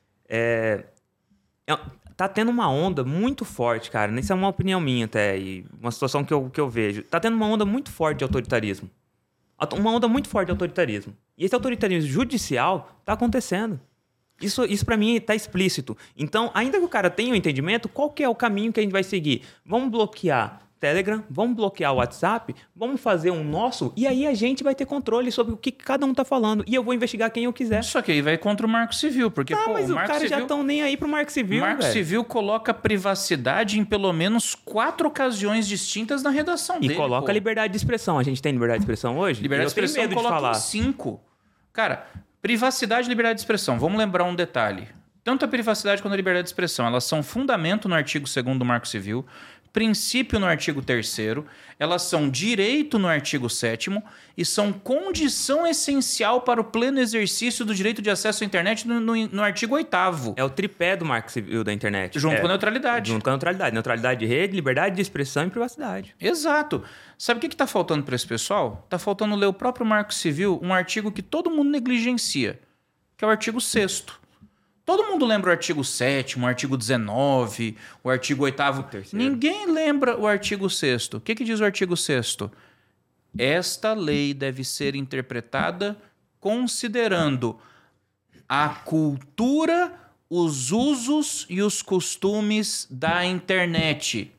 Tá tendo uma onda muito forte, cara. Isso é uma opinião minha até, e uma situação que eu vejo. Tá tendo uma onda muito forte de autoritarismo. Uma onda muito forte de autoritarismo. E esse autoritarismo judicial tá acontecendo. Isso para mim tá explícito. Então, ainda que o cara tenha um entendimento, qual que é o caminho que a gente vai seguir? Vamos bloquear Telegram, vamos bloquear o WhatsApp, vamos fazer um nosso, e aí a gente vai ter controle sobre o que cada um tá falando. E eu vou investigar quem eu quiser. Só que aí vai contra o Marco Civil, porque mas o os Marco caras Civil... já estão nem aí pro Marco Civil, O Marco velho. Civil coloca privacidade em pelo menos 4 ocasiões distintas na redação dele. E coloca liberdade de expressão. A gente tem liberdade de expressão hoje? Liberdade de expressão medo coloca de falar. em 5. Cara, privacidade e liberdade de expressão. Vamos lembrar um detalhe. Tanto a privacidade quanto a liberdade de expressão, elas são fundamento no artigo 2º do Marco Civil, princípio no artigo 3º, elas são direito no artigo 7º e são condição essencial para o pleno exercício do direito de acesso à internet no artigo 8º. É o tripé do Marco Civil da internet. Junto com a neutralidade. Junto com a neutralidade. Neutralidade de rede, liberdade de expressão e privacidade. Exato. Sabe o que está faltando para esse pessoal? Está faltando ler o próprio Marco Civil, um artigo que todo mundo negligencia, que é o artigo 6º. Todo mundo lembra o artigo 7º, o artigo 19º, o artigo 8º. Ninguém lembra o artigo 6º. O que diz o artigo 6º? Esta lei deve ser interpretada considerando a cultura, os usos e os costumes da internet.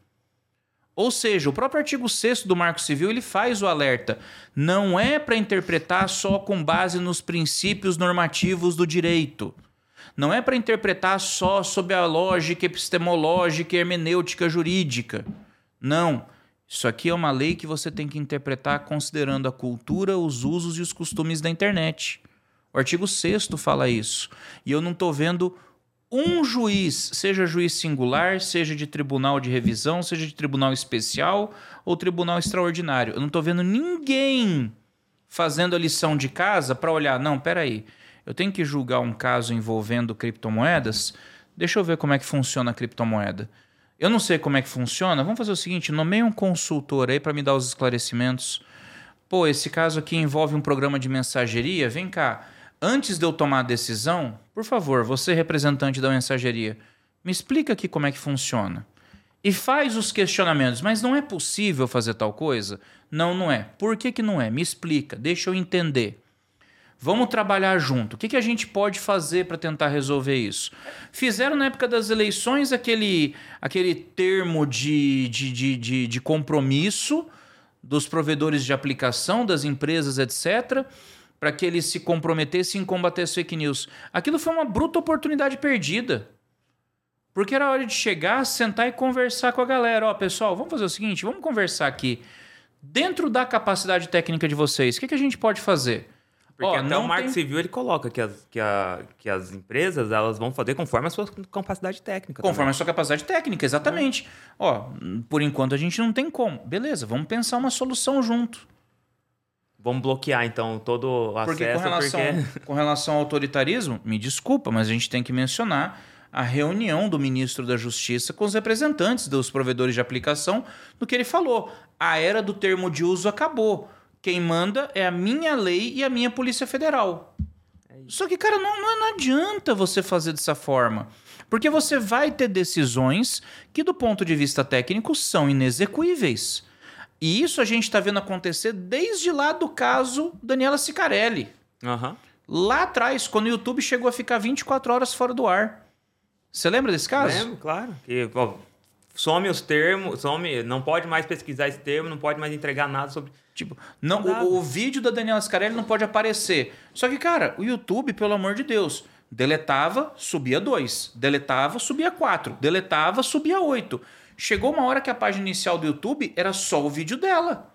Ou seja, o próprio artigo 6º do Marco Civil ele faz o alerta. Não é para interpretar só com base nos princípios normativos do direito. Não é para interpretar só sob a lógica epistemológica e hermenêutica jurídica. Não. Isso aqui é uma lei que você tem que interpretar considerando a cultura, os usos e os costumes da internet. O artigo 6º fala isso. E eu não estou vendo um juiz, seja juiz singular, seja de tribunal de revisão, seja de tribunal especial ou tribunal extraordinário. Eu não estou vendo ninguém fazendo a lição de casa para olhar, não, peraí, eu tenho que julgar um caso envolvendo criptomoedas, deixa eu ver como é que funciona a criptomoeda. Eu não sei como é que funciona, vamos fazer o seguinte, nomeie um consultor aí para me dar os esclarecimentos. Pô, esse caso aqui envolve um programa de mensageria, vem cá, antes de eu tomar a decisão, por favor, você representante da mensageria, me explica aqui como é que funciona. E faz os questionamentos, mas não é possível fazer tal coisa? Não, não é. Por que não é? Me explica, deixa eu entender. Vamos trabalhar junto. O que a gente pode fazer para tentar resolver isso? Fizeram na época das eleições aquele termo de compromisso dos provedores de aplicação, das empresas, etc., para que eles se comprometessem em combater as fake news. Aquilo foi uma bruta oportunidade perdida. Porque era hora de chegar, sentar e conversar com a galera. Ó, pessoal, vamos fazer o seguinte, vamos conversar aqui. Dentro da capacidade técnica de vocês, o que a gente pode fazer? Porque até o Marco Civil ele coloca que as empresas elas vão fazer conforme a sua capacidade técnica. Conforme a sua capacidade técnica, exatamente. Ó, por enquanto a gente não tem como. Beleza, vamos pensar uma solução junto. Vamos bloquear, então, todo o acesso. Com relação ao autoritarismo, me desculpa, mas a gente tem que mencionar a reunião do ministro da Justiça com os representantes dos provedores de aplicação, no que ele falou. A era do termo de uso acabou. Quem manda é a minha lei e a minha Polícia Federal. Só que, cara, não adianta você fazer dessa forma. Porque você vai ter decisões que, do ponto de vista técnico, são inexequíveis. E isso a gente está vendo acontecer desde lá do caso Daniela Sicarelli. Uhum. Lá atrás, quando o YouTube chegou a ficar 24 horas fora do ar. Você lembra desse caso? Lembro, claro. Que, some os termos, não pode mais pesquisar esse termo, não pode mais entregar nada sobre... Tipo, não, o vídeo da Daniela Scarelli não pode aparecer. Só que, cara, o YouTube, pelo amor de Deus, deletava, subia 2. Deletava, subia 4. Deletava, subia 8. Chegou uma hora que a página inicial do YouTube era só o vídeo dela.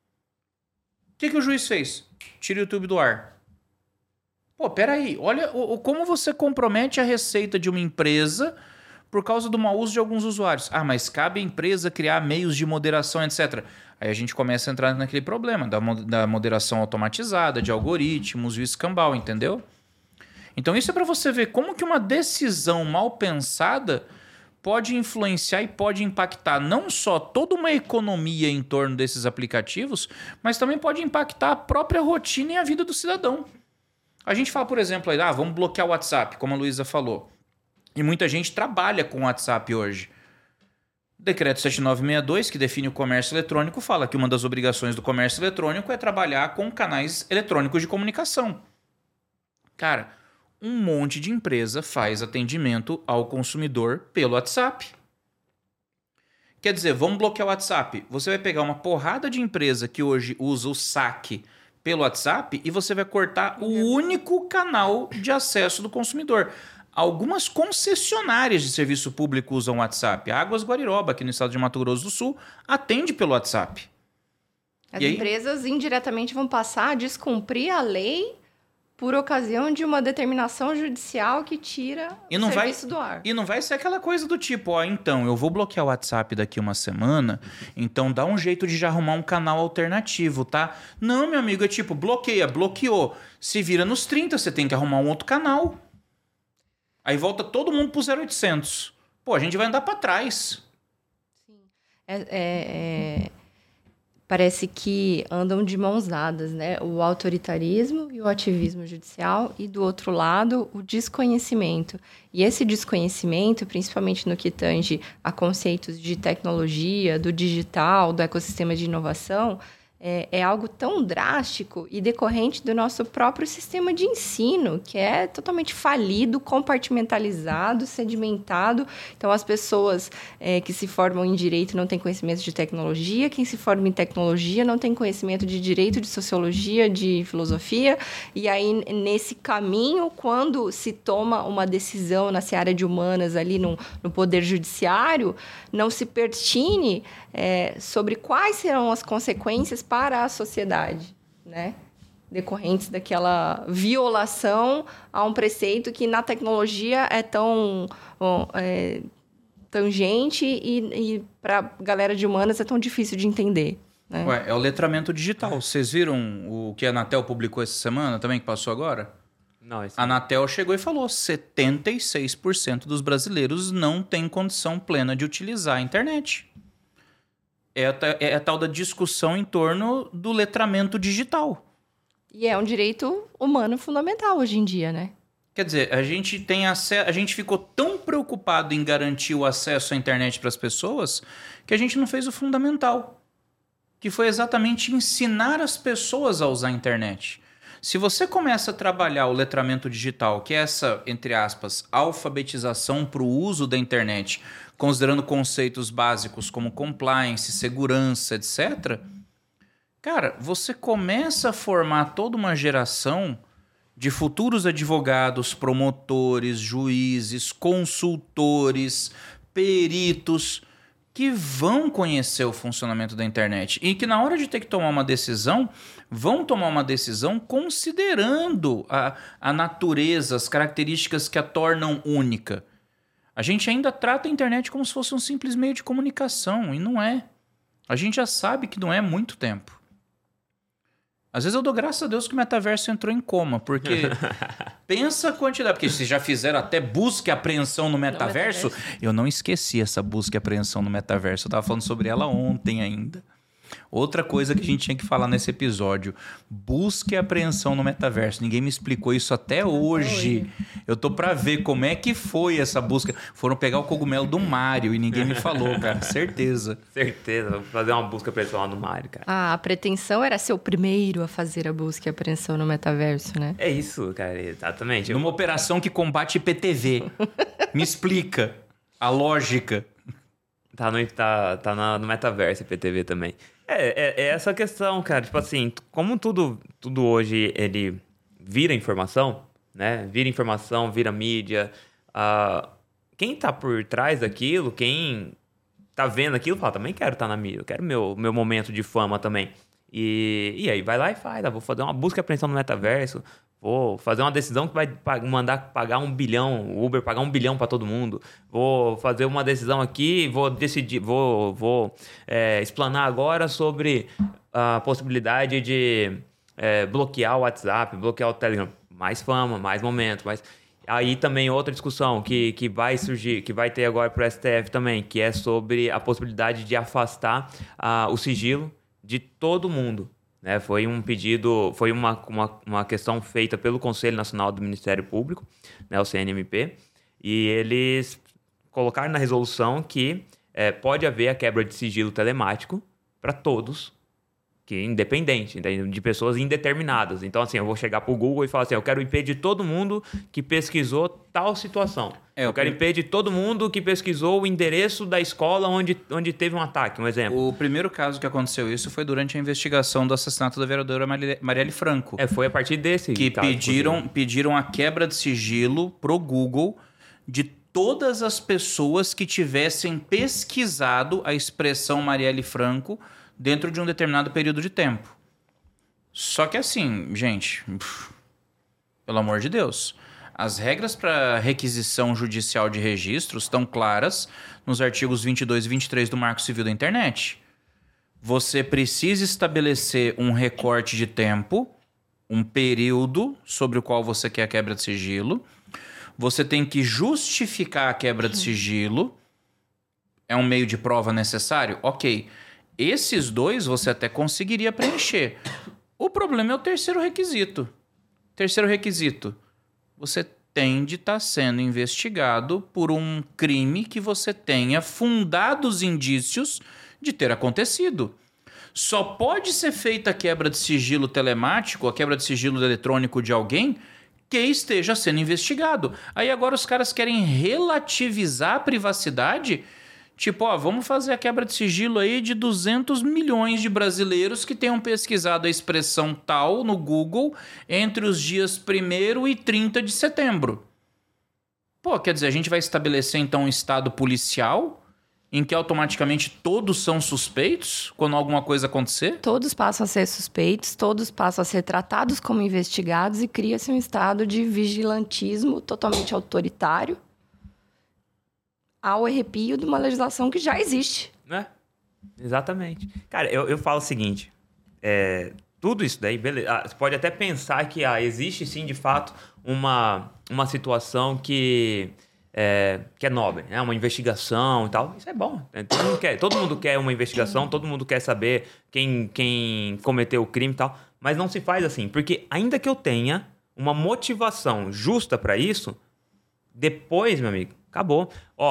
O que o juiz fez? Tira o YouTube do ar. Pô, peraí. Olha como você compromete a receita de uma empresa por causa do mau uso de alguns usuários. Ah, mas cabe à empresa criar meios de moderação, etc. Aí a gente começa a entrar naquele problema da moderação automatizada, de algoritmos e o escambau, entendeu? Então isso é para você ver como que uma decisão mal pensada pode influenciar e pode impactar não só toda uma economia em torno desses aplicativos, mas também pode impactar a própria rotina e a vida do cidadão. A gente fala, por exemplo, aí, vamos bloquear o WhatsApp, como a Luísa falou. E muita gente trabalha com o WhatsApp hoje. O decreto 7962, que define o comércio eletrônico, fala que uma das obrigações do comércio eletrônico é trabalhar com canais eletrônicos de comunicação. Cara, um monte de empresa faz atendimento ao consumidor pelo WhatsApp. Quer dizer, vamos bloquear o WhatsApp. Você vai pegar uma porrada de empresa que hoje usa o saque pelo WhatsApp e você vai cortar o único canal de acesso do consumidor. Algumas concessionárias de serviço público usam o WhatsApp. A Águas Guariroba, aqui no estado de Mato Grosso do Sul, atende pelo WhatsApp. As empresas indiretamente vão passar a descumprir a lei por ocasião de uma determinação judicial que tira o serviço do ar. E não vai ser aquela coisa do tipo, então, eu vou bloquear o WhatsApp daqui uma semana, então dá um jeito de já arrumar um canal alternativo, tá? Não, meu amigo, é tipo, bloqueou. Se vira nos 30, você tem que arrumar um outro canal. Aí volta todo mundo pro 0800. Pô, a gente vai andar para trás. Sim. Parece que andam de mãos dadas, né? O autoritarismo e o ativismo judicial e, do outro lado, o desconhecimento. E esse desconhecimento, principalmente no que tange a conceitos de tecnologia, do digital, do ecossistema de inovação, é algo tão drástico e decorrente do nosso próprio sistema de ensino, que é totalmente falido, compartimentalizado, sedimentado. Então, as pessoas que se formam em direito não têm conhecimento de tecnologia, quem se forma em tecnologia não tem conhecimento de direito, de sociologia, de filosofia. E aí, nesse caminho, quando se toma uma decisão na seara de humanas, ali no poder judiciário, não se pertine sobre quais serão as consequências para a sociedade, né? Decorrentes daquela violação a um preceito que na tecnologia é tão tangente e para a galera de humanas é tão difícil de entender. Né? É o letramento digital. Vocês viram o que a Anatel publicou essa semana também, que passou agora? Não, a Anatel chegou e falou: 76% dos brasileiros não têm condição plena de utilizar a internet. É a tal da discussão em torno do letramento digital. E é um direito humano fundamental hoje em dia, né? Quer dizer, a gente ficou tão preocupado em garantir o acesso à internet para as pessoas que a gente não fez o fundamental, que foi exatamente ensinar as pessoas a usar a internet. Se você começa a trabalhar o letramento digital, que é essa, entre aspas, alfabetização para o uso da internet, considerando conceitos básicos como compliance, segurança, etc., cara, você começa a formar toda uma geração de futuros advogados, promotores, juízes, consultores, peritos, que vão conhecer o funcionamento da internet e que na hora de ter que tomar uma decisão, vão tomar uma decisão considerando a natureza, as características que a tornam única. A gente ainda trata a internet como se fosse um simples meio de comunicação, e não é. A gente já sabe que não é há muito tempo. Às vezes eu dou graças a Deus que o metaverso entrou em coma, porque pensa a quantidade, porque vocês já fizeram até busca e apreensão no metaverso. Eu não esqueci essa busca e apreensão no metaverso, eu estava falando sobre ela ontem ainda. Outra coisa que a gente tinha que falar nesse episódio: busca e apreensão no metaverso. Ninguém me explicou isso até hoje. Eu tô pra ver como é que foi essa busca. Foram pegar o cogumelo do Mario e ninguém me falou, cara. Certeza. Certeza. Vou fazer uma busca pessoal no Mario, cara. A pretensão era ser o primeiro a fazer a busca e apreensão no metaverso, né? É isso, cara. Exatamente. Numa operação que combate IPTV. Me explica a lógica. Tá no metaverso, IPTV também. É essa questão, cara. Tipo assim, como tudo hoje ele vira informação, né? Vira informação, vira mídia. Quem tá por trás daquilo, quem tá vendo aquilo, fala, também quero estar na mídia. Eu quero meu momento de fama também. E aí vai lá e faz. Vou fazer uma busca e apreensão no metaverso. Vou fazer uma decisão que vai mandar pagar 1 bilhão, o Uber pagar 1 bilhão para todo mundo. Vou fazer uma decisão aqui, vou decidir, vou explanar agora sobre a possibilidade de bloquear o WhatsApp, bloquear o Telegram. Mais fama, mais momento, mais... Aí também outra discussão que vai surgir, que vai ter agora para o STF também, que é sobre a possibilidade de afastar o sigilo de todo mundo. Né? Foi um pedido, foi uma questão feita pelo Conselho Nacional do Ministério Público, né, o CNMP, e eles colocaram na resolução que pode haver a quebra de sigilo telemático para todos, que é independente, de pessoas indeterminadas. Então, assim, eu vou chegar para o Google e falar assim, eu quero IP de todo mundo que pesquisou tal situação. Eu quero IP de todo mundo que pesquisou o endereço da escola onde teve um ataque, um exemplo. O primeiro caso que aconteceu isso foi durante a investigação do assassinato da vereadora Marielle Franco. Foi a partir desse que caso, pediram a quebra de sigilo pro Google de todas as pessoas que tivessem pesquisado a expressão Marielle Franco dentro de um determinado período de tempo. Só que assim, gente, pelo amor de Deus, as regras para requisição judicial de registros estão claras nos artigos 22 e 23 do Marco Civil da Internet. Você precisa estabelecer um recorte de tempo, um período sobre o qual você quer a quebra de sigilo. Você tem que justificar a quebra de sigilo. É um meio de prova necessário? Ok. Esses dois você até conseguiria preencher. O problema é o terceiro requisito. Terceiro requisito. Você tem de estar sendo investigado por um crime que você tenha fundados indícios de ter acontecido. Só pode ser feita a quebra de sigilo telemático, a quebra de sigilo eletrônico de alguém que esteja sendo investigado. Aí agora os caras querem relativizar a privacidade. Tipo, vamos fazer a quebra de sigilo aí de 200 milhões de brasileiros que tenham pesquisado a expressão tal no Google entre os dias 1º e 30 de setembro. Quer dizer, a gente vai estabelecer então um estado policial em que automaticamente todos são suspeitos quando alguma coisa acontecer? Todos passam a ser suspeitos, todos passam a ser tratados como investigados e cria-se um estado de vigilantismo totalmente autoritário, ao arrepio de uma legislação que já existe. Exatamente. Cara, eu falo o seguinte, tudo isso daí, beleza. Você pode até pensar que existe sim, de fato, uma situação que é nobre, né? Uma investigação e tal. Isso é bom. Todo mundo quer uma investigação, todo mundo quer saber quem cometeu o crime e tal. Mas não se faz assim, porque ainda que eu tenha uma motivação justa para isso, depois, meu amigo, acabou.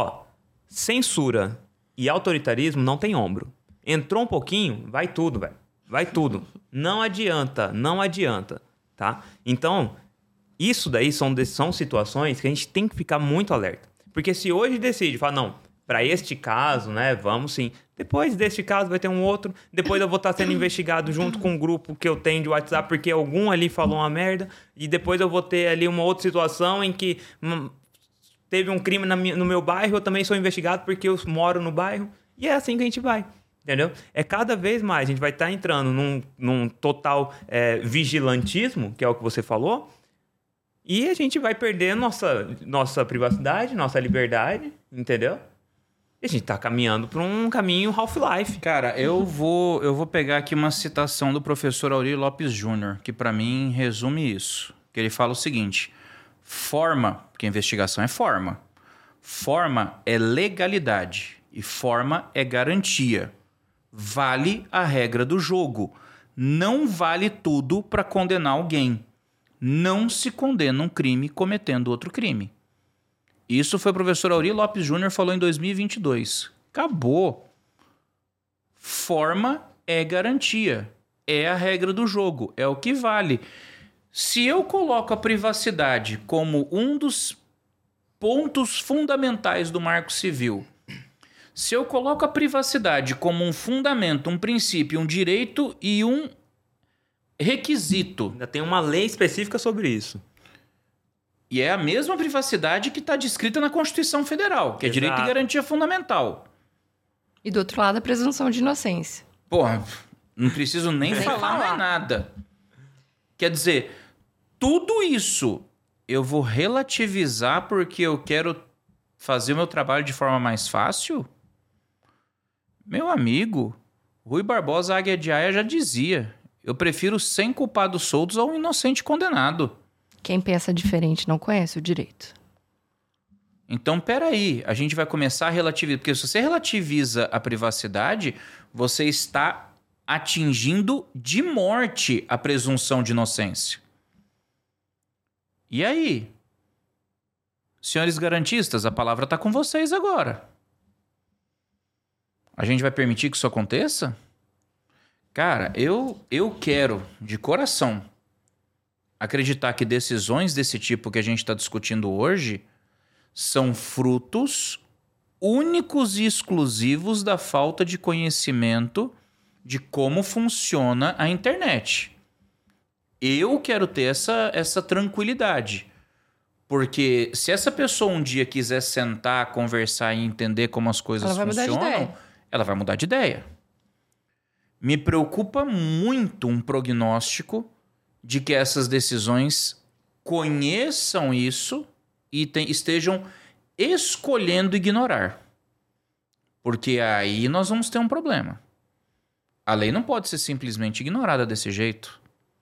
Censura e autoritarismo não tem ombro. Entrou um pouquinho, vai tudo, velho. Vai tudo. Não adianta, tá? Então, isso daí são situações que a gente tem que ficar muito alerta. Porque se hoje decide, fala, não, para este caso, né, vamos sim. Depois deste caso vai ter um outro. Depois eu vou estar sendo investigado junto com um grupo que eu tenho de WhatsApp porque algum ali falou uma merda. E depois eu vou ter ali uma outra situação em que... teve um crime no meu bairro, eu também sou investigado porque eu moro no bairro. E é assim que a gente vai, entendeu? Cada vez mais a gente vai estar entrando num total vigilantismo, que é o que você falou, e a gente vai perder nossa privacidade, nossa liberdade, entendeu? E a gente está caminhando para um caminho Half-Life. Cara, eu vou pegar aqui uma citação do professor Aurí Lopes Júnior, que para mim resume isso. Que ele fala o seguinte... Forma, porque a investigação é forma. Forma é legalidade e forma é garantia. Vale a regra do jogo. Não vale tudo para condenar alguém. Não se condena um crime cometendo outro crime. Isso foi o professor Aurí Lopes Júnior falou em 2022. Acabou. Forma é garantia. É a regra do jogo. É o que vale. Se eu coloco a privacidade como um dos pontos fundamentais do Marco Civil, se eu coloco a privacidade como um fundamento, um princípio, um direito e um requisito... Ainda tem uma lei específica sobre isso. E é a mesma privacidade que está descrita na Constituição Federal, que é direito e garantia fundamental. E do outro lado, a presunção de inocência. Não preciso nem falar mais nada. Quer dizer... tudo isso eu vou relativizar porque eu quero fazer o meu trabalho de forma mais fácil? Meu amigo, Rui Barbosa Águia de Aia já dizia: eu prefiro 100 culpados soltos a um inocente condenado. Quem pensa diferente não conhece o direito. Então, peraí, a gente vai começar a relativizar. Porque se você relativiza a privacidade, você está atingindo de morte a presunção de inocência. E aí? Senhores garantistas, a palavra está com vocês agora. A gente vai permitir que isso aconteça? Cara, eu quero, de coração, acreditar que decisões desse tipo que a gente está discutindo hoje são frutos únicos e exclusivos da falta de conhecimento de como funciona a internet. Eu quero ter essa tranquilidade. Porque se essa pessoa um dia quiser sentar, conversar e entender como as coisas funcionam, ela vai mudar de ideia. Me preocupa muito um prognóstico de que essas decisões conheçam isso e estejam escolhendo ignorar. Porque aí nós vamos ter um problema. A lei não pode ser simplesmente ignorada desse jeito.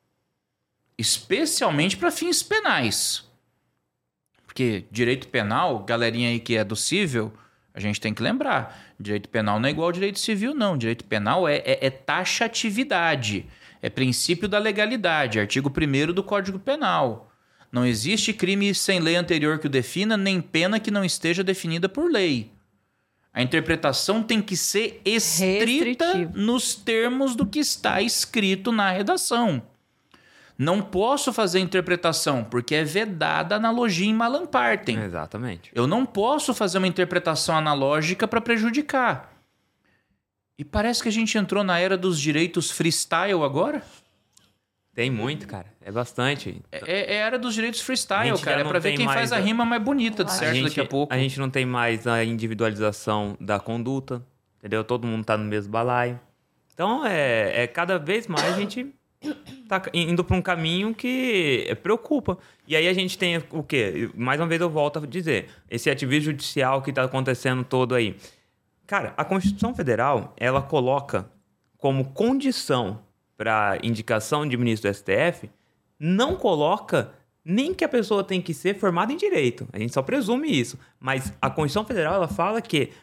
Especialmente para fins penais. Porque direito penal, galerinha aí que é do cível, a gente tem que lembrar. Direito penal não é igual ao direito civil, não. Direito penal é taxatividade. É princípio da legalidade. Artigo 1º do Código Penal. Não existe crime sem lei anterior que o defina, nem pena que não esteja definida por lei. A interpretação tem que ser estrita nos termos do que está escrito na redação. Não posso fazer interpretação, porque é vedada a analogia em Malam Partem. Exatamente. Eu não posso fazer uma interpretação analógica para prejudicar. E parece que a gente entrou na era dos direitos freestyle agora. Tem muito, cara. É bastante. É era dos direitos freestyle, cara. É pra ver quem faz a rima mais bonita de certo daqui a pouco. A gente não tem mais a individualização da conduta, entendeu? Todo mundo tá no mesmo balaio. Então, cada vez mais a gente tá indo pra um caminho que preocupa. E aí a gente tem o quê? Mais uma vez eu volto a dizer. Esse ativismo judicial que tá acontecendo todo aí. Cara, a Constituição Federal, ela coloca como condição para indicação de ministro do STF, não coloca nem que a pessoa tem que ser formada em direito. A gente só presume isso. Mas a Constituição Federal, ela fala que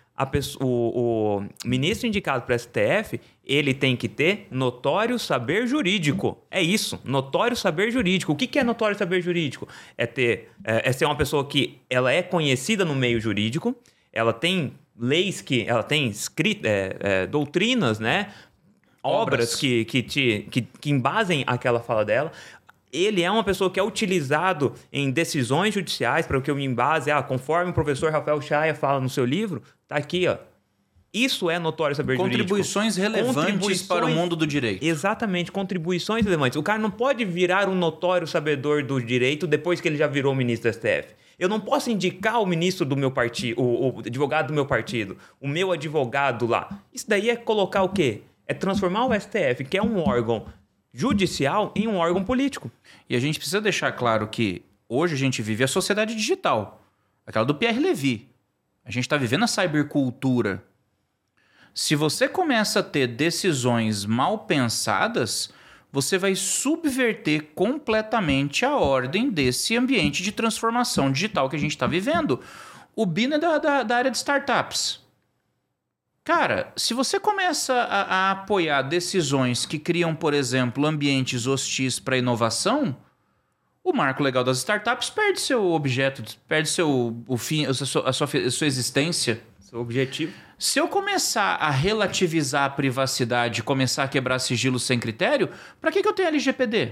o ministro indicado para o STF, ele tem que ter notório saber jurídico. É isso, notório saber jurídico. O que é notório saber jurídico? É ser uma pessoa que ela é conhecida no meio jurídico, ela tem leis ela tem doutrinas, né? Obras que embasem aquela fala dela. Ele é uma pessoa que é utilizado em decisões judiciais para o que eu me embase, conforme o professor Rafael Chaya fala no seu livro, tá aqui, ó. Isso é notório saber jurídico. Contribuições relevantes para o mundo do direito. Exatamente, contribuições relevantes. O cara não pode virar um notório sabedor do direito depois que ele já virou ministro do STF. Eu não posso indicar o ministro do meu partido, o advogado do meu partido, o meu advogado lá. Isso daí é colocar o quê? É transformar o STF, que é um órgão judicial, em um órgão político. E a gente precisa deixar claro que hoje a gente vive a sociedade digital. Aquela do Pierre Levy. A gente está vivendo a cybercultura. Se você começa a ter decisões mal pensadas, você vai subverter completamente a ordem desse ambiente de transformação digital que a gente está vivendo. O Bino é da área de startups. Cara, se você começa a apoiar decisões que criam, por exemplo, ambientes hostis para inovação, o marco legal das startups perde seu objeto, perde o fim, a sua existência. Seu objetivo. Se eu começar a relativizar a privacidade, começar a quebrar sigilo sem critério, para que eu tenho LGPD?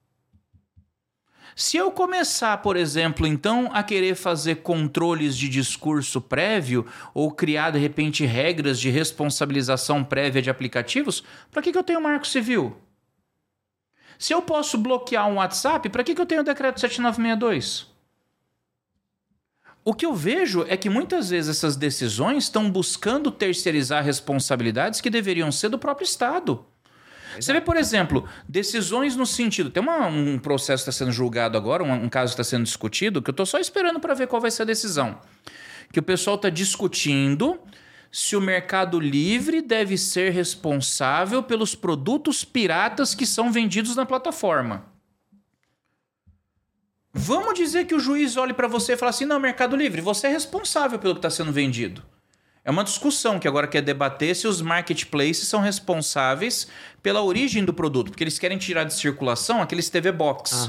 Se eu começar, por exemplo, então, a querer fazer controles de discurso prévio ou criar, de repente, regras de responsabilização prévia de aplicativos, para que eu tenho Marco Civil? Se eu posso bloquear um WhatsApp, para que eu tenho o Decreto 7962? O que eu vejo é que muitas vezes essas decisões estão buscando terceirizar responsabilidades que deveriam ser do próprio Estado. Você vê, por exemplo, decisões no sentido... Tem um processo que está sendo julgado agora, um caso que está sendo discutido, que eu estou só esperando para ver qual vai ser a decisão. Que o pessoal está discutindo se o Mercado Livre deve ser responsável pelos produtos piratas que são vendidos na plataforma. Vamos dizer que o juiz olhe para você e fale assim, não, Mercado Livre, você é responsável pelo que está sendo vendido. É uma discussão que agora quer debater se os marketplaces são responsáveis pela origem do produto, porque eles querem tirar de circulação aqueles TV Box.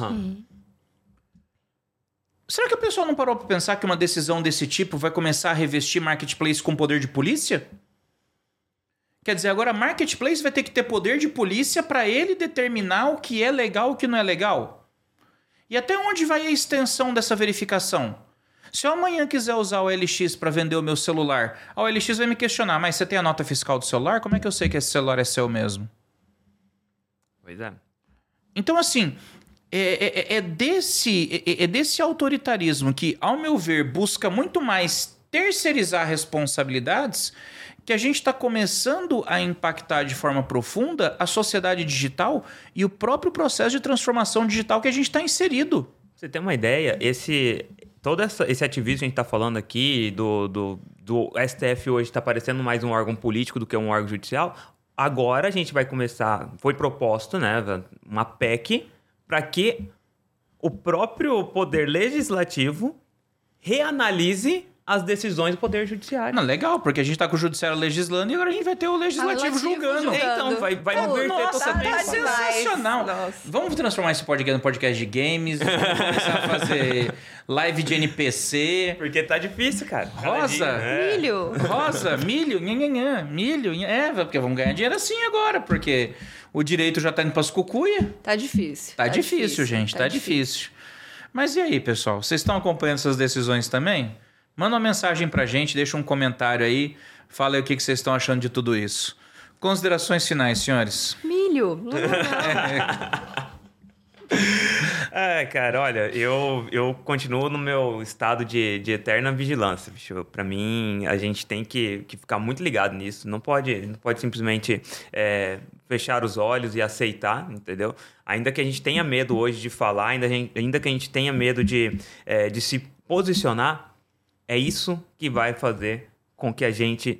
Será que o pessoal não parou para pensar que uma decisão desse tipo vai começar a revestir marketplace com poder de polícia? Quer dizer, agora marketplace vai ter que ter poder de polícia para ele determinar o que é legal e o que não é legal. E até onde vai a extensão dessa verificação? Se eu amanhã quiser usar o OLX para vender o meu celular, a OLX vai me questionar, mas você tem a nota fiscal do celular? Como é que eu sei que esse celular é seu mesmo? Pois é. Então, assim, é desse autoritarismo que, ao meu ver, busca muito mais terceirizar responsabilidades que a gente está começando a impactar de forma profunda a sociedade digital e o próprio processo de transformação digital que a gente está inserido. Pra você ter uma ideia, todo esse ativismo que a gente está falando aqui, do STF hoje está parecendo mais um órgão político do que um órgão judicial, agora a gente vai começar, foi proposto, né, uma PEC para que o próprio poder legislativo reanalise as decisões do Poder Judiciário. Não, legal, porque a gente tá com o Judiciário legislando e agora a gente vai ter o Legislativo julgando. Então, vai inverter totalmente. Tá sensacional. Nossa. Vamos transformar esse podcast no podcast de games, vamos começar a fazer live de NPC. Porque tá difícil, cara. Rosa. Milho. Rosa, milho, nhanhanhã, milho, porque vamos ganhar dinheiro assim agora, porque o direito já tá indo pras cucuia. Tá difícil. Tá difícil, gente, tá difícil. Mas e aí, pessoal? Vocês estão acompanhando essas decisões também? Manda uma mensagem pra gente, deixa um comentário aí. Fala aí o que vocês estão achando de tudo isso. Considerações finais, senhores. Milho. Não. Cara, olha, eu continuo no meu estado de eterna vigilância, bicho. Pra mim, a gente tem que ficar muito ligado nisso. Não pode simplesmente fechar os olhos e aceitar, entendeu? Ainda que a gente tenha medo hoje de falar, ainda que a gente tenha medo de se posicionar, é isso que vai fazer com que a gente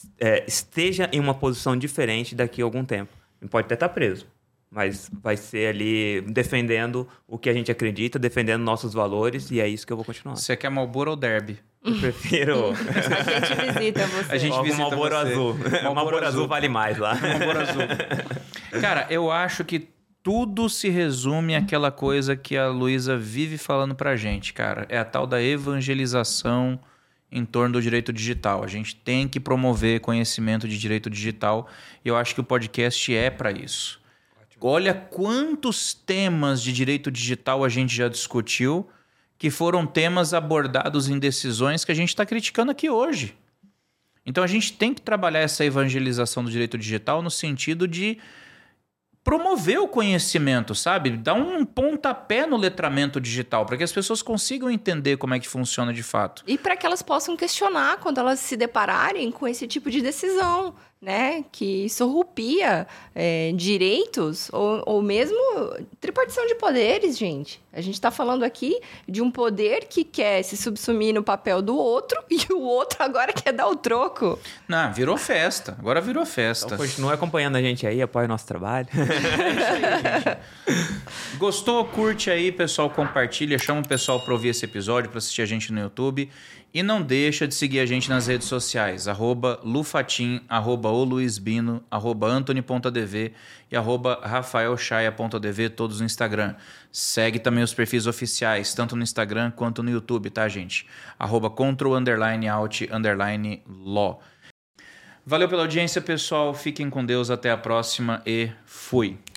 esteja em uma posição diferente daqui a algum tempo. A gente pode até estar preso, mas vai ser ali defendendo o que a gente acredita, defendendo nossos valores, e é isso que eu vou continuar. Você quer Marlboro ou Derby? Eu prefiro... A gente visita você. A gente visita Marlboro você. Azul. Marlboro Azul vale mais lá. Marlboro Azul. Cara, eu acho que tudo se resume àquela coisa que a Luísa vive falando pra gente, cara. É a tal da evangelização em torno do direito digital. A gente tem que promover conhecimento de direito digital e eu acho que o podcast é pra isso. Ótimo. Olha quantos temas de direito digital a gente já discutiu que foram temas abordados em decisões que a gente está criticando aqui hoje. Então a gente tem que trabalhar essa evangelização do direito digital no sentido de promover o conhecimento, sabe? Dar um pontapé no letramento digital para que as pessoas consigam entender como é que funciona de fato. E para que elas possam questionar quando elas se depararem com esse tipo de decisão, né? Que surrupia direitos ou mesmo tripartição de poderes, gente. A gente está falando aqui de um poder que quer se subsumir no papel do outro e o outro agora quer dar o troco. Não, virou festa. Agora virou festa. Então continue acompanhando a gente aí, apoie o nosso trabalho. É isso aí, gente. Gostou? Curte aí, pessoal, compartilha, chama o pessoal para ouvir esse episódio, para assistir a gente no YouTube. E não deixa de seguir a gente nas redes sociais, @lufatim, @oluisbino, @antony.dv e @rafaelchaia.dv, todos no Instagram. Segue também os perfis oficiais, tanto no Instagram quanto no YouTube, tá, gente? @control_out_law. Valeu pela audiência, pessoal. Fiquem com Deus. Até a próxima e fui.